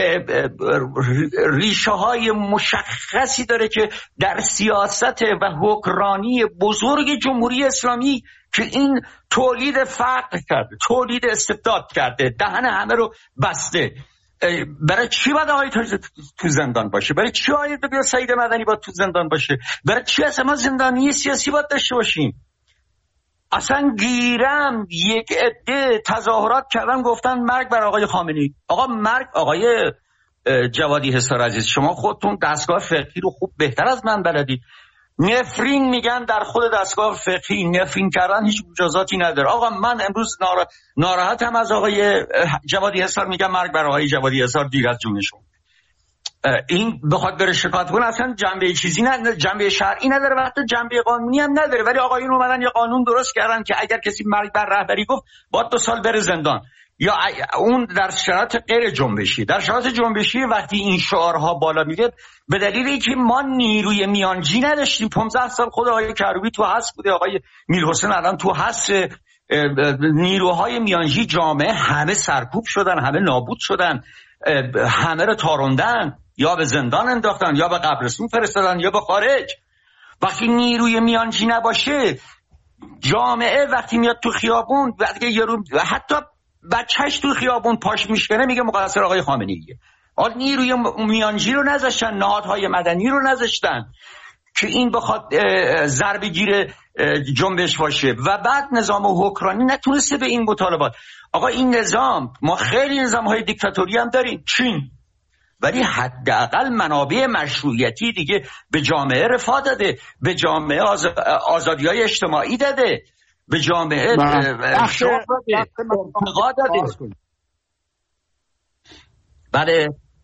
ریشه های مشخصی داره که در سیاست و حکمرانی بزرگ جمهوری اسلامی که این تولید فقر کرده، تولید استبداد کرده، دهن همه رو بسته. برای چی باید آقای تو زندان باشه؟ برای چی آقای بیا سعید مدنی باید تو زندان باشه؟ برای چی اصلا ما زندانی سیاسی باید داشته باشیم؟ اصلا گیرم یک عده تظاهرات کردن گفتن مرگ بر آقای خامنه‌ای. آقا مرگ آقای جوادی حسار عزیز، شما خودتون دستگاه فقهی رو خوب بهتر از من بلدید. نفرین میگن در خود دستگاه فقهی، نفرین کردن هیچ مجازاتی نداره. آقا من امروز نارا... ناراحتم از آقای جوادی حسار، میگم مرگ بر آقای جوادی حسار دیر از جونشون. این بخواد بره شکایت کنه اصلا جنبه چیزی نه، جنبه شرعی نداره و حتی جنبه قانونی هم نداره. ولی آقایون اومدن یه قانون درست کردن که اگر کسی مرگ بر رهبری گفت باید دو سال بره زندان. یا اون در شرایط غیر جنبشی. در شرایط جنبشی وقتی این شعارها بالا میره به دلیل اینکه ما نیروی میانجی نداشتیم. پانزده سال خود آقای کروبی تو هست بوده، آقای میرحسین الان تو هست، نیروهای میانجی جامعه همه سرکوب شدن، همه نابود شدن، همه رو تاروندن، یا به زندان انداختن یا به قبرستون فرستادن یا به خارج. وقتی نیروی میانجی نباشه، جامعه وقتی میاد تو خیابون وقتی یارو حتی بچهش تو خیابون پاش میشکنه میگه مقصر آقای خامنه‌ایه. آن نیروی میانجی رو نذاشتن، نهادهای مدنی رو نذاشتن که این بخواد ضربه گیر جنبش باشه و بعد نظام حکمرانی نتونسته به این مطالبات. آقا این نظام، ما خیلی نظام‌های دیکتاتوری هم داریم، چین، ولی حداقل منابع مشروعیتی دیگه به جامعه رفاه داده، به جامعه آز... آزادی‌های اجتماعی داده، به جامعه شغل داده، ارتقا داده. بله.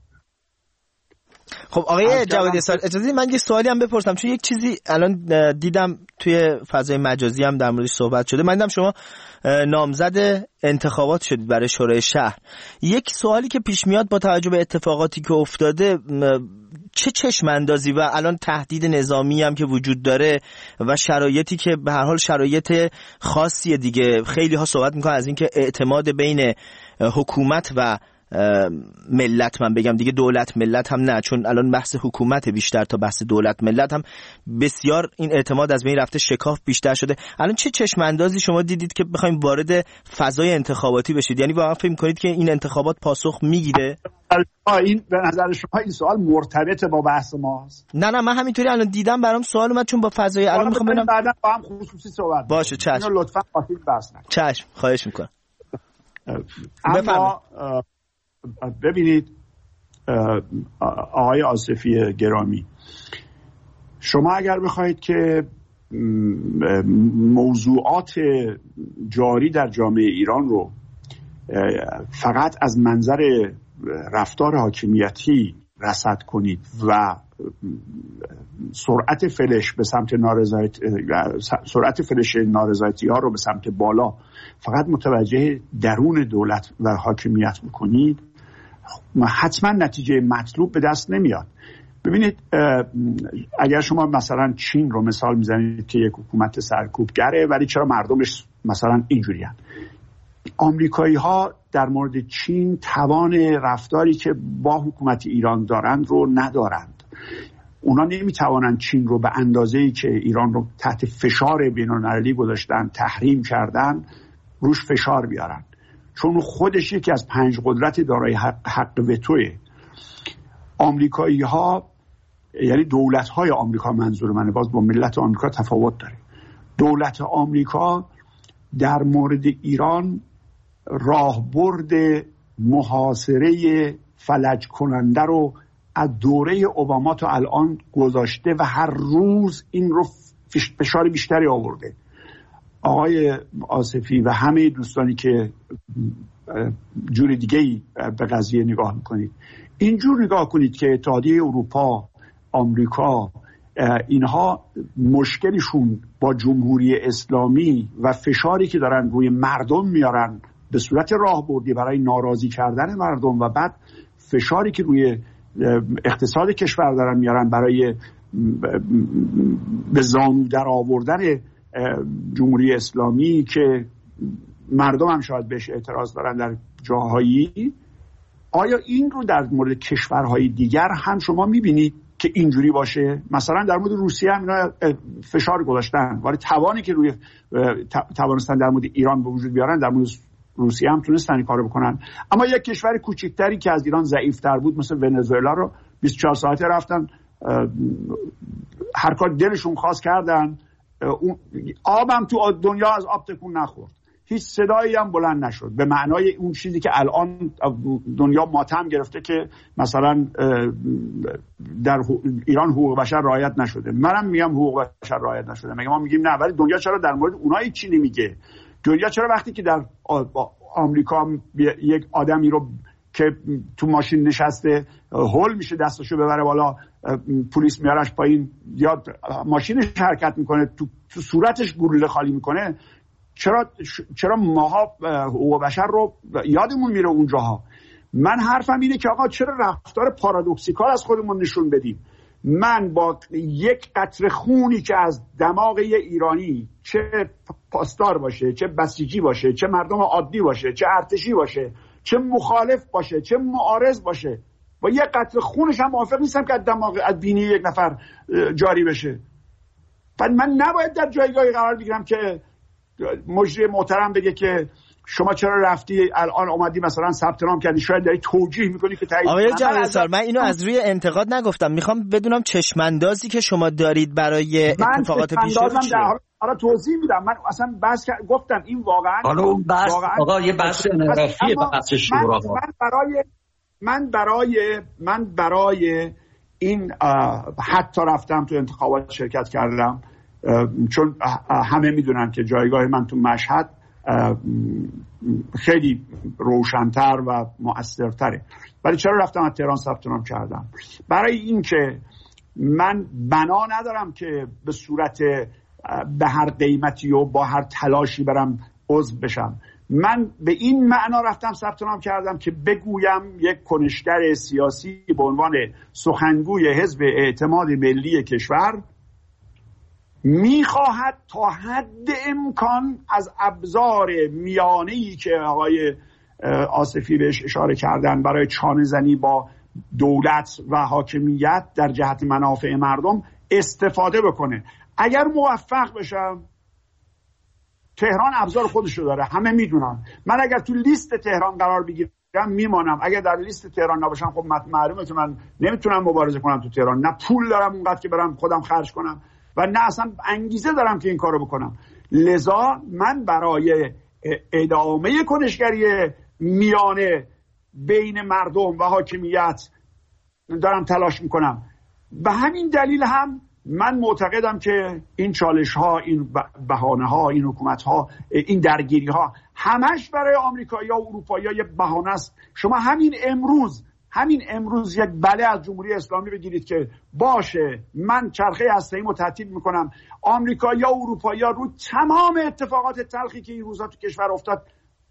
خب آقای جوادی اسحاق اجازه من یه سوالی هم بپرسم، چون یک چیزی الان دیدم توی فضای مجازی هم در موردش صحبت شده. من دیدم شما نامزد انتخابات شدید برای شورای شهر. یک سوالی که پیش میاد با توجه به اتفاقاتی که افتاده، چه چشم اندازی و الان تهدید نظامی هم که وجود داره و شرایطی که به هر حال شرایط خاصیه دیگه، خیلی ها صحبت میکنن از اینکه اعتماد بین حکومت و ملت، من بگم دیگه دولت ملت هم نه، چون الان بحث حکومت بیشتر تا بحث دولت ملت هم بسیار این اعتماد از بین رفته، شکاف بیشتر شده. الان چه چشم اندازی شما دیدید که بخوایم وارد فضای انتخاباتی بشید؟ یعنی واقعا فکر می‌کنید که این انتخابات پاسخ میگیره؟ این به نظر شما این سوال مرتبط با بحث ماست؟ نه نه من همینطوری الان دیدم برام سوال اومد، چون با فضای الان می‌خوام ببینم. بعدا با هم خصوصی صحبت باشه چشم. اینو لطفاً خاطر بحث نکنید. چشم خواهش می‌کنم. اما ببینید آقای آصفی گرامی، شما اگر بخواید که موضوعات جاری در جامعه ایران رو فقط از منظر رفتار حاکمیتی رصد کنید و سرعت فلش به سمت نارضایتی سرعت فلش نارضایتی ها رو به سمت بالا فقط متوجه درون دولت و حاکمیت بکنید، حتما نتیجه مطلوب به دست نمیاد. ببینید اگر شما مثلا چین رو مثال میزنید که یک حکومت سرکوبگره ولی چرا مردمش مثلا اینجوری هستند، آمریکایی ها در مورد چین توان رفتاری که با حکومت ایران دارند رو ندارند. اونا نمیتوانند چین رو به اندازه‌ای که ایران رو تحت فشار بین‌المللی گذاشتن، تحریم کردن، روش فشار بیارن، چون خودش یکی از پنج قدرت دارای حق, حق وتوه. آمریکایی ها، یعنی دولت های آمریکا، منظور منه، باز با ملت آمریکا تفاوت داره. دولت آمریکا در مورد ایران راهبرد محاصره فلج کننده رو از دوره اوباما تا الان گذاشته و هر روز این رو فشار بیشتری آورده. آقای آصفی و همه دوستانی که جور دیگه‌ای به قضیه نگاه میکنید، اینجور نگاه کنید که اتحادیه اروپا، آمریکا، اینها مشکلشون با جمهوری اسلامی و فشاری که دارن روی مردم میارن به صورت راهبردی برای ناراضی کردن مردم و بعد فشاری که روی اقتصاد کشور دارن میارن برای به زانو در آوردن جمهوری اسلامی که مردم هم شاید بهش اعتراض دارن در جاهایی. آیا این رو در مورد کشورهای دیگر هم شما میبینید که اینجوری باشه؟ مثلا در مورد روسیه هم اینا فشار گذاشتن، ولی توانی که روی توانستن در مورد ایران به وجود بیارن در مورد روسیه هم تونستن این کارو بکنن. اما یک کشور کوچکتری که از ایران ضعیف‌تر بود مثل ونزوئلا رو بیست و چهار ساعته رفتن هر کار دلشون خواست کردن. آبم تو دنیا از آب تکون نخورد، هیچ صدایی هم بلند نشد، به معنای اون چیزی که الان دنیا ماتم گرفته که مثلا در ایران حقوق بشر رعایت نشده. منم میگم حقوق بشر رعایت نشده، مگه ما میگیم نه؟ ولی دنیا چرا در مورد اونایی چی نمیگه؟ دنیا چرا وقتی که در آمریکا یک آدمی رو که تو ماشین نشسته هول میشه دستشو ببره بالا، پلیس میارش پایین یا ماشینش حرکت میکنه تو, تو صورتش گلوله خالی میکنه، چرا چرا ماها حقوق بشر رو یادمون میره اونجاها؟ من حرفم اینه که آقا چرا رفتار پارادوکسیکال از خودمون نشون بدیم؟ من با یک قطره خونی که از دماغ یه ایرانی، چه پاسدار باشه، چه بسیجی باشه، چه مردم عادی باشه، چه ارتشی باشه، چه مخالف باشه، چه معارض باشه، با یک قطره خونش هم موافق نیستم که از دماغ از بینی یک نفر جاری بشه. پس من نباید در جایگاهی قرار بگیرم که مجری محترم بگه که شما چرا رفتی الان اومدی مثلا ثبت نام کردی، شاید داری توجیه میکنی که تایید. آقای جوادسار، من اینو از روی انتقاد نگفتم، میخوام بدونم چشماندازی که شما دارید برای اتفاقات پیش رو چیه؟ حالا توضیح میدم. من اصلا بحث گفتم این واقعا حالا اون بحث آقا یه بحث انحرافیه، بحث شورا. من برای من برای من برای این حتی رفتم تو انتخابات شرکت کردم، چون همه میدونن که جایگاه من تو مشهد خیلی روشن‌تر و مؤثرتره. ولی چرا رفتم از تهران ثبت نام کردم؟ برای اینکه من بنا ندارم که به صورت به هر قیمتی و با هر تلاشی برم عضو بشم. من به این معنا رفتم ثبت نام کردم که بگویم یک کنشگر سیاسی به عنوان سخنگوی حزب اعتماد ملی کشور میخواهد تا حد امکان از ابزار میانه‌ای که آقای آصفی بهش اشاره کردن برای چانه زنی با دولت و حاکمیت در جهت منافع مردم استفاده بکنه. اگر موفق بشم، تهران ابزار خودشو داره، همه میدونن. من اگر تو لیست تهران قرار بگیرم میمانم، اگر در لیست تهران نباشم خب معلومه که من نمیتونم مبارزه کنم تو تهران. نه پول دارم اونقدر که برم خودم خرج کنم و نه اصلا انگیزه دارم که این کارو بکنم. لذا من برای ادامه کنشگری میانه بین مردم و حاکمیت دارم تلاش میکنم. به همین دلیل هم من معتقدم که این چالش ها، این بهانه ها، این حکومت ها، این درگیری ها همش برای آمریکایی ها و اروپایی ها یه بهانه است. شما همین امروز همین امروز یک بله از جمهوری اسلامی بگیرید که باشه من چرخه هسته‌ایمو تعطیل میکنم، آمریکایی ها و اروپایی ها رو تمام اتفاقات تلخی که این روزا تو کشور افتاد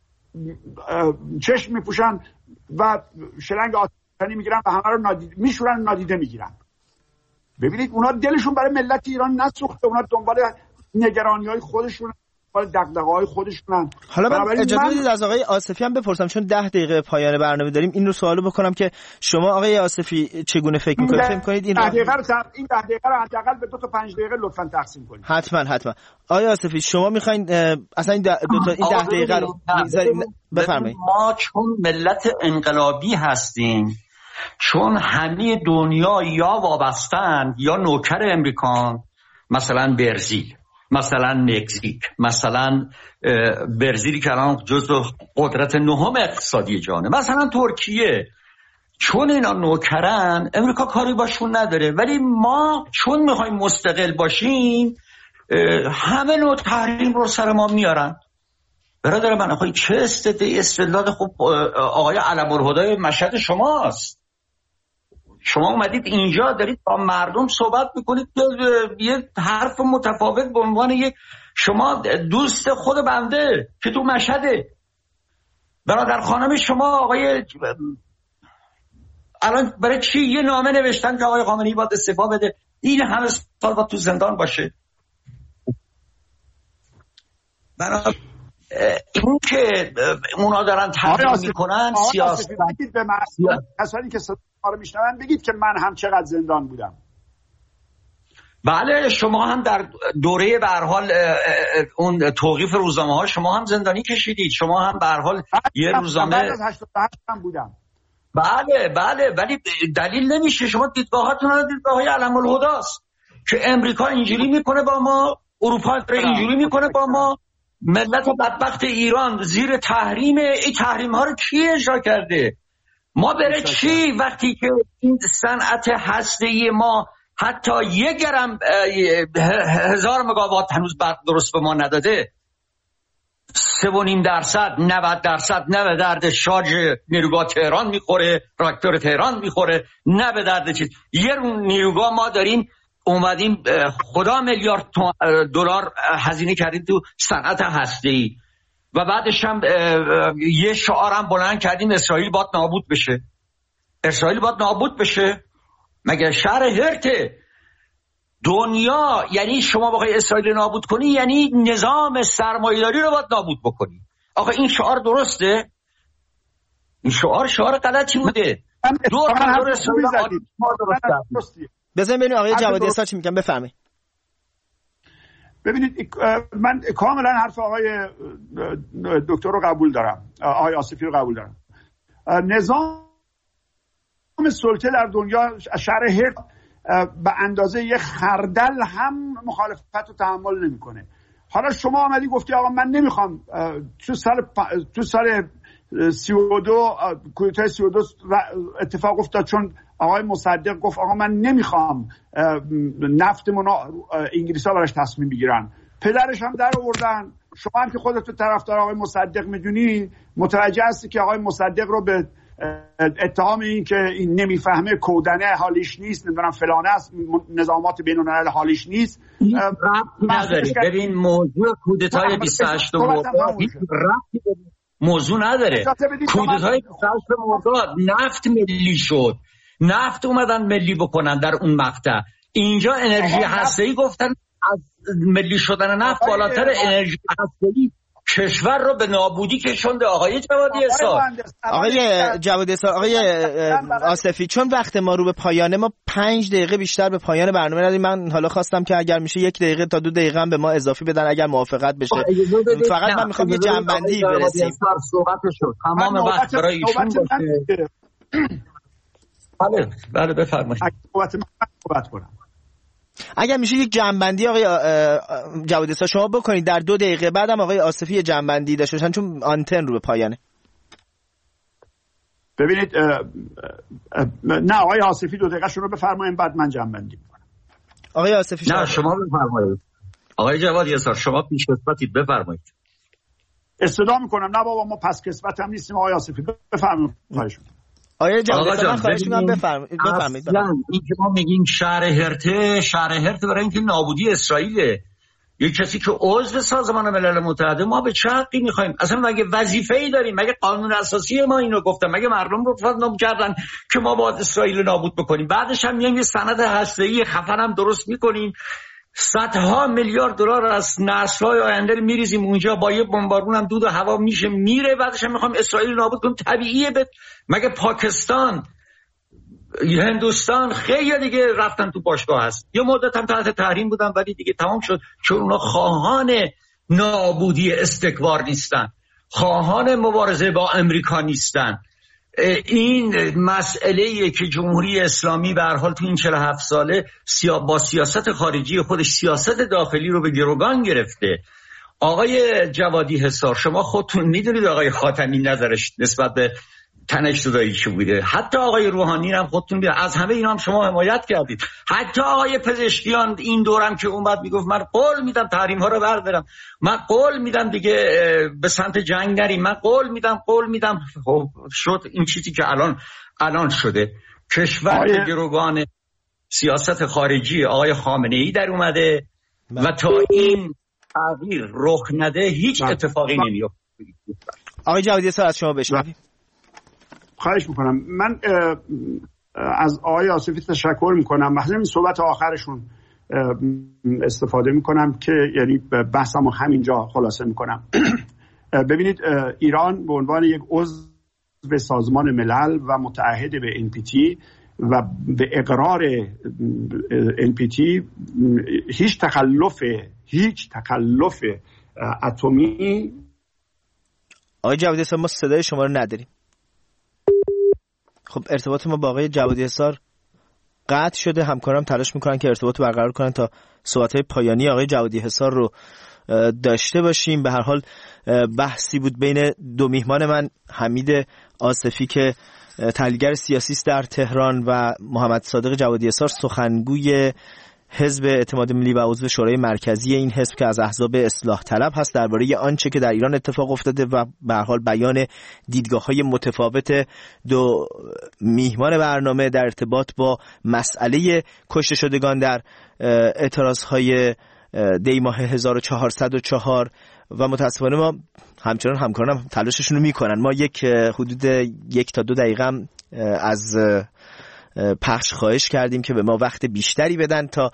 چشم میپوشن و شلنگ آتش‌زنی میگیرن و همه رو نادیده میشورن، نادیده میگیرن. ببینید اونا دلشون برای ملت ایران نسوخته، اونا دنبال نگرانی‌های خودشون، دنبال دغدغه‌های خودشونن. حالا من اجازه بدید از آقای آصفی هم بپرسم، چون ده دقیقه پایان برنامه داریم، این رو سوالو بکنم که شما آقای آصفی چگونه فکر می‌کنید؟ فکر می‌کنید این ده دقیقه رو این ده دقیقه رو حداقل به دو تا پنج دقیقه لطفاً تقسیم کنید. حتما حتما. آقای آصفی شما می‌خواید اصلا این دو تا این ده دقیقه رو بفرمایید. ما چون ملت انقلابی هستیم، چون همه دنیا یا وابستن یا نوکر امریکان، مثلا برزیل، مثلا مکزیک، مثلا برزیلی که الان جزو قدرت نهم اقتصادی جهانه، مثلا ترکیه، چون اینا نوکرن امریکا کاری باشون نداره. ولی ما چون میخوایم مستقل باشیم همه نوع تحریم رو سر ما میارن. برادر من آخه چه استدلال خوب آقای علم‌الهدی مشهد شماست. شما اومدید اینجا دارید با مردم صحبت میکنید، یه حرف متفاوت به عنوان یک شما دوست خود بنده که تو مشهده. برادر خانم شما آقای الان برای چی یه نامه نوشتن که آقای خامنه‌ای باید استعفا بده؟ این همه سال باید تو زندان باشه. برای این که اونا دارن تحریم میکنن سیاست. بگید به کسانی که صدا رو میشنون بگید که من هم چقدر زندان بودم. بله شما هم در دوره به هر حال اون توقیف روزنامه ها شما هم زندانی کشیدید، شما هم به هر حال یه روزنامه بعد از هشتاد و هشت هم بودم. بله بله، ولی دلیل نمیشه شما دیدگاهاتون رو دیدگاه‌های علم‌الهدی است که امریکا اینجوری میکنه با ما، اروپا اینجوری میکنه با ما. ملت بدبخت ایران زیر تحریم، این تحریم ها رو کی اجرا کرده؟ ما بره چی وقتی که این صنعت هسته‌ای ما حتی یک گرم هزار مگاوات هنوز برق درست به ما نداده؟ سه و نیم درصد نود درصد نه به درد شارژ نیروگاه تهران میخوره، راکتور تهران میخوره، نه به درد چیز. یه نیروگاه ما داریم اومدیم خدا میلیارد دلار هزینه کردیم تو صنعت هسته‌ای و بعدش هم یه شعارم بلند کردیم اسرائیل باید نابود بشه. اسرائیل باید نابود بشه؟ مگه شهر هرته دنیا یعنی شما بخوای اسرائیل نابود کنی یعنی نظام سرمایه‌داری رو باید نابود بکنی؟ آخه این شعار درسته؟ این شعار شعار غلطی بوده. دور دور اسرائیل درسته. بزن ببینیم آقای جوادی اسحاق چی میگن. بفرمایید. ببینید من کاملا حرف آقای دکتر رو قبول دارم، آقای آصفی رو قبول دارم. نظام سلطه در دنیا شهر هرت به اندازه یه خردل هم مخالفت رو تحمل نمیکنه. حالا شما آمدی گفتی آقا من نمیخوام تو سال تو سال سی و دو کودتای سی و دو اتفاق افتاد چون آقای مصدق گفت آقا من نمیخوام نفتمون انگلیس‌ها براش تصمیم بگیرن. پدرش هم در آوردن. شما هم که خودت طرفدار آقای مصدق میدونی متوجه هستی که آقای مصدق رو به اتهام این که این نمیفهمه کودنه حالیش نیست نمیدونم فلانه است نظامات بین‌الملل حالیش نیست نداره. ببین موضوع کودتای بیست و هشتم مرداد موضوع نداره. کودتای بیست و هشتم مرداد نفت ملی شد، نفت اومدن ملی بکنن در اون مقطع. اینجا انرژی هسته‌ای گفتن از ملی شدن نفت بالاتر انرژی هسته‌ای کشور رو به نابودی کشونده. آقای جوادی اسحاق آقای جوادی اسحاق آقای آصفی چون وقت ما رو به پایانه، ما پنج دقیقه بیشتر به پایان برنامه نداریم. من حالا خواستم که اگر میشه یک دقیقه تا دو دقیقه هم به ما اضافی بدن اگر موافقت بشه. فقط من میخوام یه جنبندی برسیم. تمام وقت برای ایشون باشه. بله بله بفرمایید. صحبت کنم. اگر میشه یک جنبندی آقای جوادی اسحاق شما بکنید در دو دقیقه، بعدم آقای آصفی جنبندی داشته باشن چون آنتن رو به پایانه. ببینید اه اه نه آقای آصفی دو دقیقه شروع بفرمایید بعد من جنبندی میکنم. آقای آصفی نه شما بفرمایید. آقای جوادی اسحاق شما پیشکسوتید بفرمایید. استدا میکنم. نه بابا ما پس کسوت هم نیستیم. آقای آصفی بفرمایید. خواهش میکنم. آقای جوادی اسحاق خواهش میکنم بفرمایید. بفرمایید. این که ما میگیم شهر هرته، شهر هرته برای اینکه نابودی اسرائیله. یک کسی که عضو سازمان ملل متحده، ما به چه حقی میخوایم؟ اصلا مگه وظیفه‌ای داریم؟ مگه قانون اساسی ما اینو گفته؟ مگه مردم رو فرض کردن که ما باید اسرائیل نابود بکنیم؟ بعدش هم میایم یه سند هسته‌ای خفن هم درست میکنیم، صدها میلیارد دلار از نسل‌های آینده میریزیم اونجا، با یه بمبارون هم دود و هوا میشه میره، بعدش هم میخوام اسرائیل نابود کنیم. طبیعیه. به مگه پاکستان، هندوستان خیلی دیگه رفتن تو باشگاه هست، یه مدت هم تحت تحریم بودن ولی دیگه تمام شد چون اونا خواهان نابودی استکبار نیستن، خواهان مبارزه با امریکا نیستن. این مسئله‌ایه که جمهوری اسلامی به هر حال تو این چهل و هفت ساله با سیاست خارجی خودش سیاست داخلی رو به گروگان گرفته. آقای جوادی حصار شما خودتون میدونید آقای خاتمی نظرش نسبت به تنش زدایی چی بوده، حتی آقای روحانی هم خودتون بیاد. از همه اینا هم شما حمایت کردید. حتی آقای پزشکیان این دورم که اومد میگفت من قول میدم تحریم ها رو بردارم، من قول میدم دیگه به سمت جنگ نریم، من قول میدم قول میدم خب شد این چیزی که الان الان شده. کشور به گروگان سیاست خارجی آقای خامنه ای در اومده و تا این تغییر رخ نده هیچ اتفاقی نمیفته. آقای جوادی اسحاق از شما بشنویم. خواهش میکنم. من از آقای آصفی تشکر میکنم. مثلا این صحبت آخرشون استفاده میکنم که یعنی بحثمو همینجا خلاصه میکنم. ببینید ایران به عنوان یک عضو به سازمان ملل و متعهد به ان پی تی و به اقرار ان پی تی هیچ تخلف هیچ تخلف اتمی. آقای جوادی اسحاق ما صدای شما رو نداریم. خب ارتباط ما با آقای جوادی اسحاق قطع شده. همکارم تلاش میکنن که ارتباط برقرار کنن تا صحبت‌های پایانی آقای جوادی اسحاق رو داشته باشیم. به هر حال بحثی بود بین دو میهمان من، حمید آصفی که تحلیلگر سیاسی است در تهران و محمد صادق جوادی اسحاق سخنگوی حزب اعتماد ملی و عضو شورای مرکزی این حزب که از احزاب اصلاح طلب هست درباره آنچه که در ایران اتفاق افتاده و به هر حال بیان دیدگاه‌های متفاوت دو میهمان برنامه در ارتباط با مسئله کشته شدگان در اعتراضهای دی ماه هزار و چهارصد و چهار و متاسفانه ما همچنان همکارانم هم تلاششون رو میکنن. ما یک حدود یک تا دو دقیقه هم از پخش خواهش کردیم که به ما وقت بیشتری بدن تا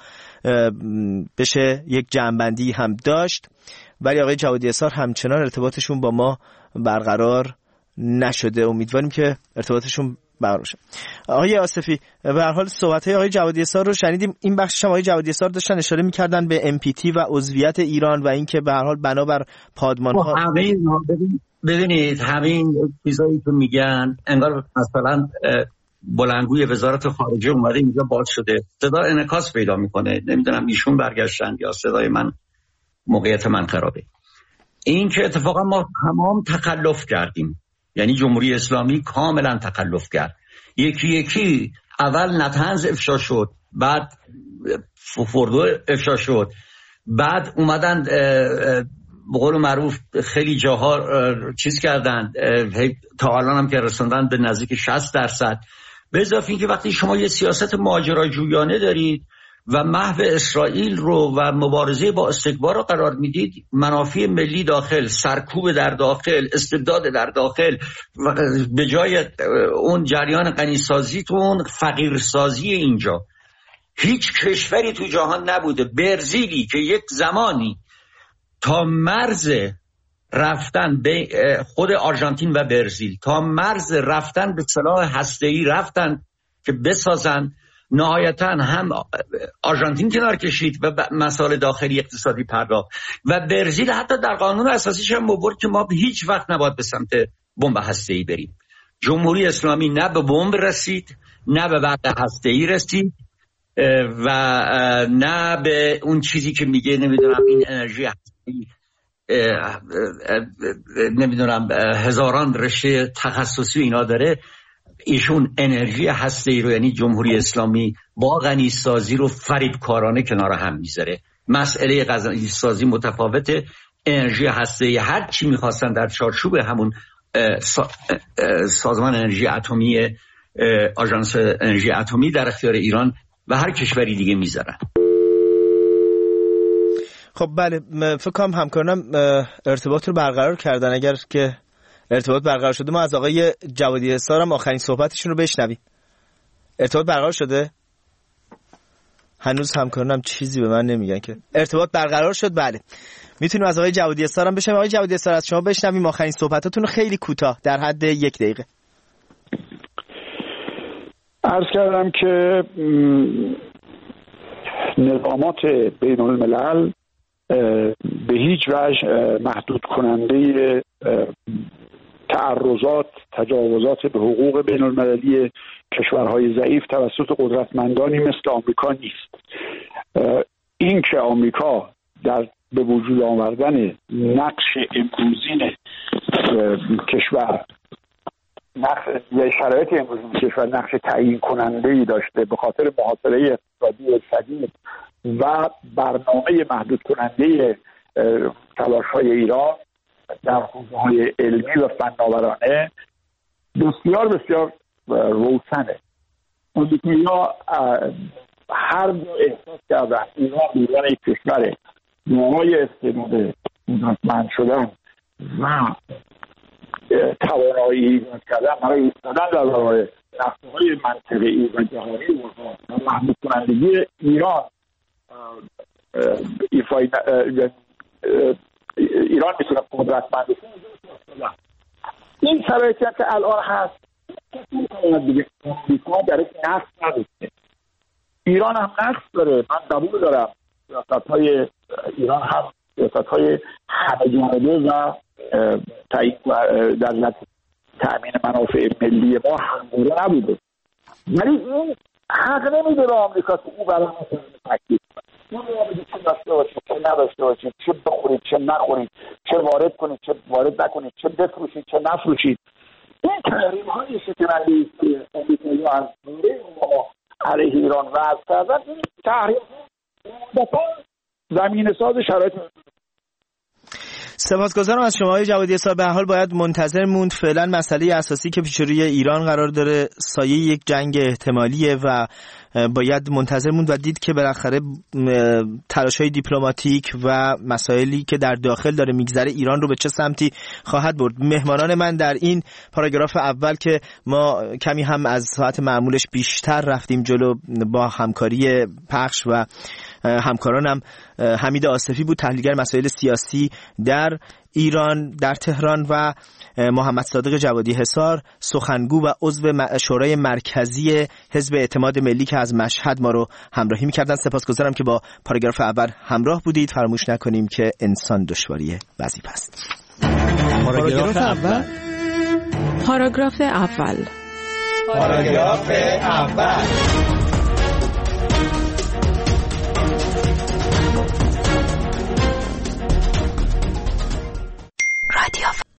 بشه یک جمع‌بندی هم داشت، ولی آقای جوادی اصار همچنان ارتباطشون با ما برقرار نشده. امیدواریم که ارتباطشون برقرار شه. آقای آصفی، به هر حال صحبت‌های آقای جوادی اصار رو شنیدیم. این بخشش هم آقای جوادی اصار داشتن اشاره می‌کردن به ام پی تی و عضویت ایران و اینکه به هر حال بنابر پادمان‌ها همه ببینید همین چیزایی که میگن انگار مثلا بلندگوی وزارت خارجه اومده اینجا باز شده، صدا انعکاس پیدا میکنه. نمیدونم ایشون برگشتن یا صدای من موقعیت من خرابه. این که اتفاقا ما تمام تخلف کردیم، یعنی جمهوری اسلامی کاملا تخلف کرد. یکی یکی اول نطنز افشا شد، بعد فوردو افشا شد، بعد اومدن به قول معروف خیلی جاها چیز کردن، تا الان هم که رسوندن به نزدیک شصت درصد. به اضافه اینکه وقتی شما یه سیاست ماجراجویانه دارید و محو اسرائیل رو و مبارزه با استکبار رو قرار میدید، منافع ملی داخل، سرکوب در داخل، استبداد در داخل و به جای اون جریان غنیسازیتون فقیرسازی اینجا. هیچ کشوری تو جهان نبوده، برزیلی که یک زمانی تا مرز رفتن به خود آرژانتین و برزیل تا مرز رفتن به سلاح هسته‌ای رفتن که بسازن، نهایتا هم آرژانتین کنار کشید و مسائل داخلی اقتصادی پرداخت و برزیل حتی در قانون اساسیش هم آورد که ما هیچ وقت نباید به سمت بمب هسته‌ای بریم. جمهوری اسلامی نه به بمب رسید، نه به وقت هسته‌ای رسید و نه به اون چیزی که میگه نمیدونم این انرژی هسته‌ای نمیدونم هزاران رشته تخصصی اینا داره. ایشون انرژی هسته‌ای رو، یعنی جمهوری اسلامی، با غنیسازی رو فریبکارانه کنار هم میذاره. مسئله غنیسازی متفاوته، انرژی هسته‌ای هر چی میخواستن در چارچوب همون سازمان انرژی اتمی، آژانس انرژی اتمی در اختیار ایران و هر کشوری دیگه میذارن. خب بله، فکر کنم همکارانم ارتباط رو برقرار کردن. اگر که ارتباط برقرار شده ما از آقای جوادی اصار هم آخرین صحبتشون رو بشنویم. ارتباط برقرار شده؟ هنوز همکارانم چیزی به من نمیگن که ارتباط برقرار شد. بله، میتونیم از آقای جوادی اصار هم بشنویم. آقای جوادی اصار از شما بشنویم آخرین صحبتاتون رو خیلی کوتاه در حد یک دقیقه. عرض کردم که نظامات بین الملل به هیچ وجه محدود کننده تعرضات، تجاوزات به حقوق بین المللی کشورهای ضعیف توسط قدرتمندانی مثل آمریکا نیست. این که آمریکا در به وجود آوردن نقش امروزین کشور، نقش شرایط امروزین کشور نقش تعیین کننده‌ای داشته به خاطر محاصره اقتصادی شدید و برنامه محدود کننده تلاش‌های ایران در حوزه‌های علمی و فناورانه بسیار بسیار روشنه. امریکایی‌ها هر جا احساس کردن ایران ایران یک کشور دارای استعداد قدرتمند شدن و توانایی ایجاد کردن برای ایستادن در برابر نقشه‌های منطقه‌ای و جهانی و محدود کنندگی ایران، ایران میتونه قدرتمند بشه. این شرایطی که الان هست دیگه امریکا در یک نقص نداشته، ایران هم نقص داره. من قبول دارم سیاست‌های ایران هم سیاست‌های همه جانبه و در تأمین منافع ملی ما همواره نبوده، ولی این حق نمیده به آمریکا که او برای ما تکلیف کنه. اون رو چه داشته باشید، چه نداشته باشید، چه بخورید، چه نخورید، چه وارد کنید، چه وارد نکنید، چه بفروشید، چه نفروشید. این تحریم‌های شکننده است که امریکایی‌ها از دوره ما علیه ایران وضع کردن. این تحریم زمین ساز شرایط. سپاسگزارم از شما آقای جوادی اسحاق. به هر حال باید منتظر موند. فعلا مسئله اساسی که پیش روی ایران قرار داره سایه یک جنگ احتمالیه و باید منتظر موند و دید که بالاخره تلاش‌های دیپلماتیک و مسائلی که در داخل داره میگذره ایران رو به چه سمتی خواهد برد. مهمانان من در این پاراگراف اول که ما کمی هم از ساعت معمولش بیشتر رفتیم جلو با همکاری پخش و همکارانم حمید آصفی بود، تحلیلگر مسائل سیاسی در ایران در تهران، و محمد صادق جوادی حصار سخنگو و عضو شورای مرکزی حزب اعتماد ملی که از مشهد ما رو همراهی می‌کردن. سپاسگزارم که با پاراگراف اول همراه بودید. فراموش نکنیم که انسان دشواری وظیفه است. پاراگراف اول پاراگراف اول پاراگراف اول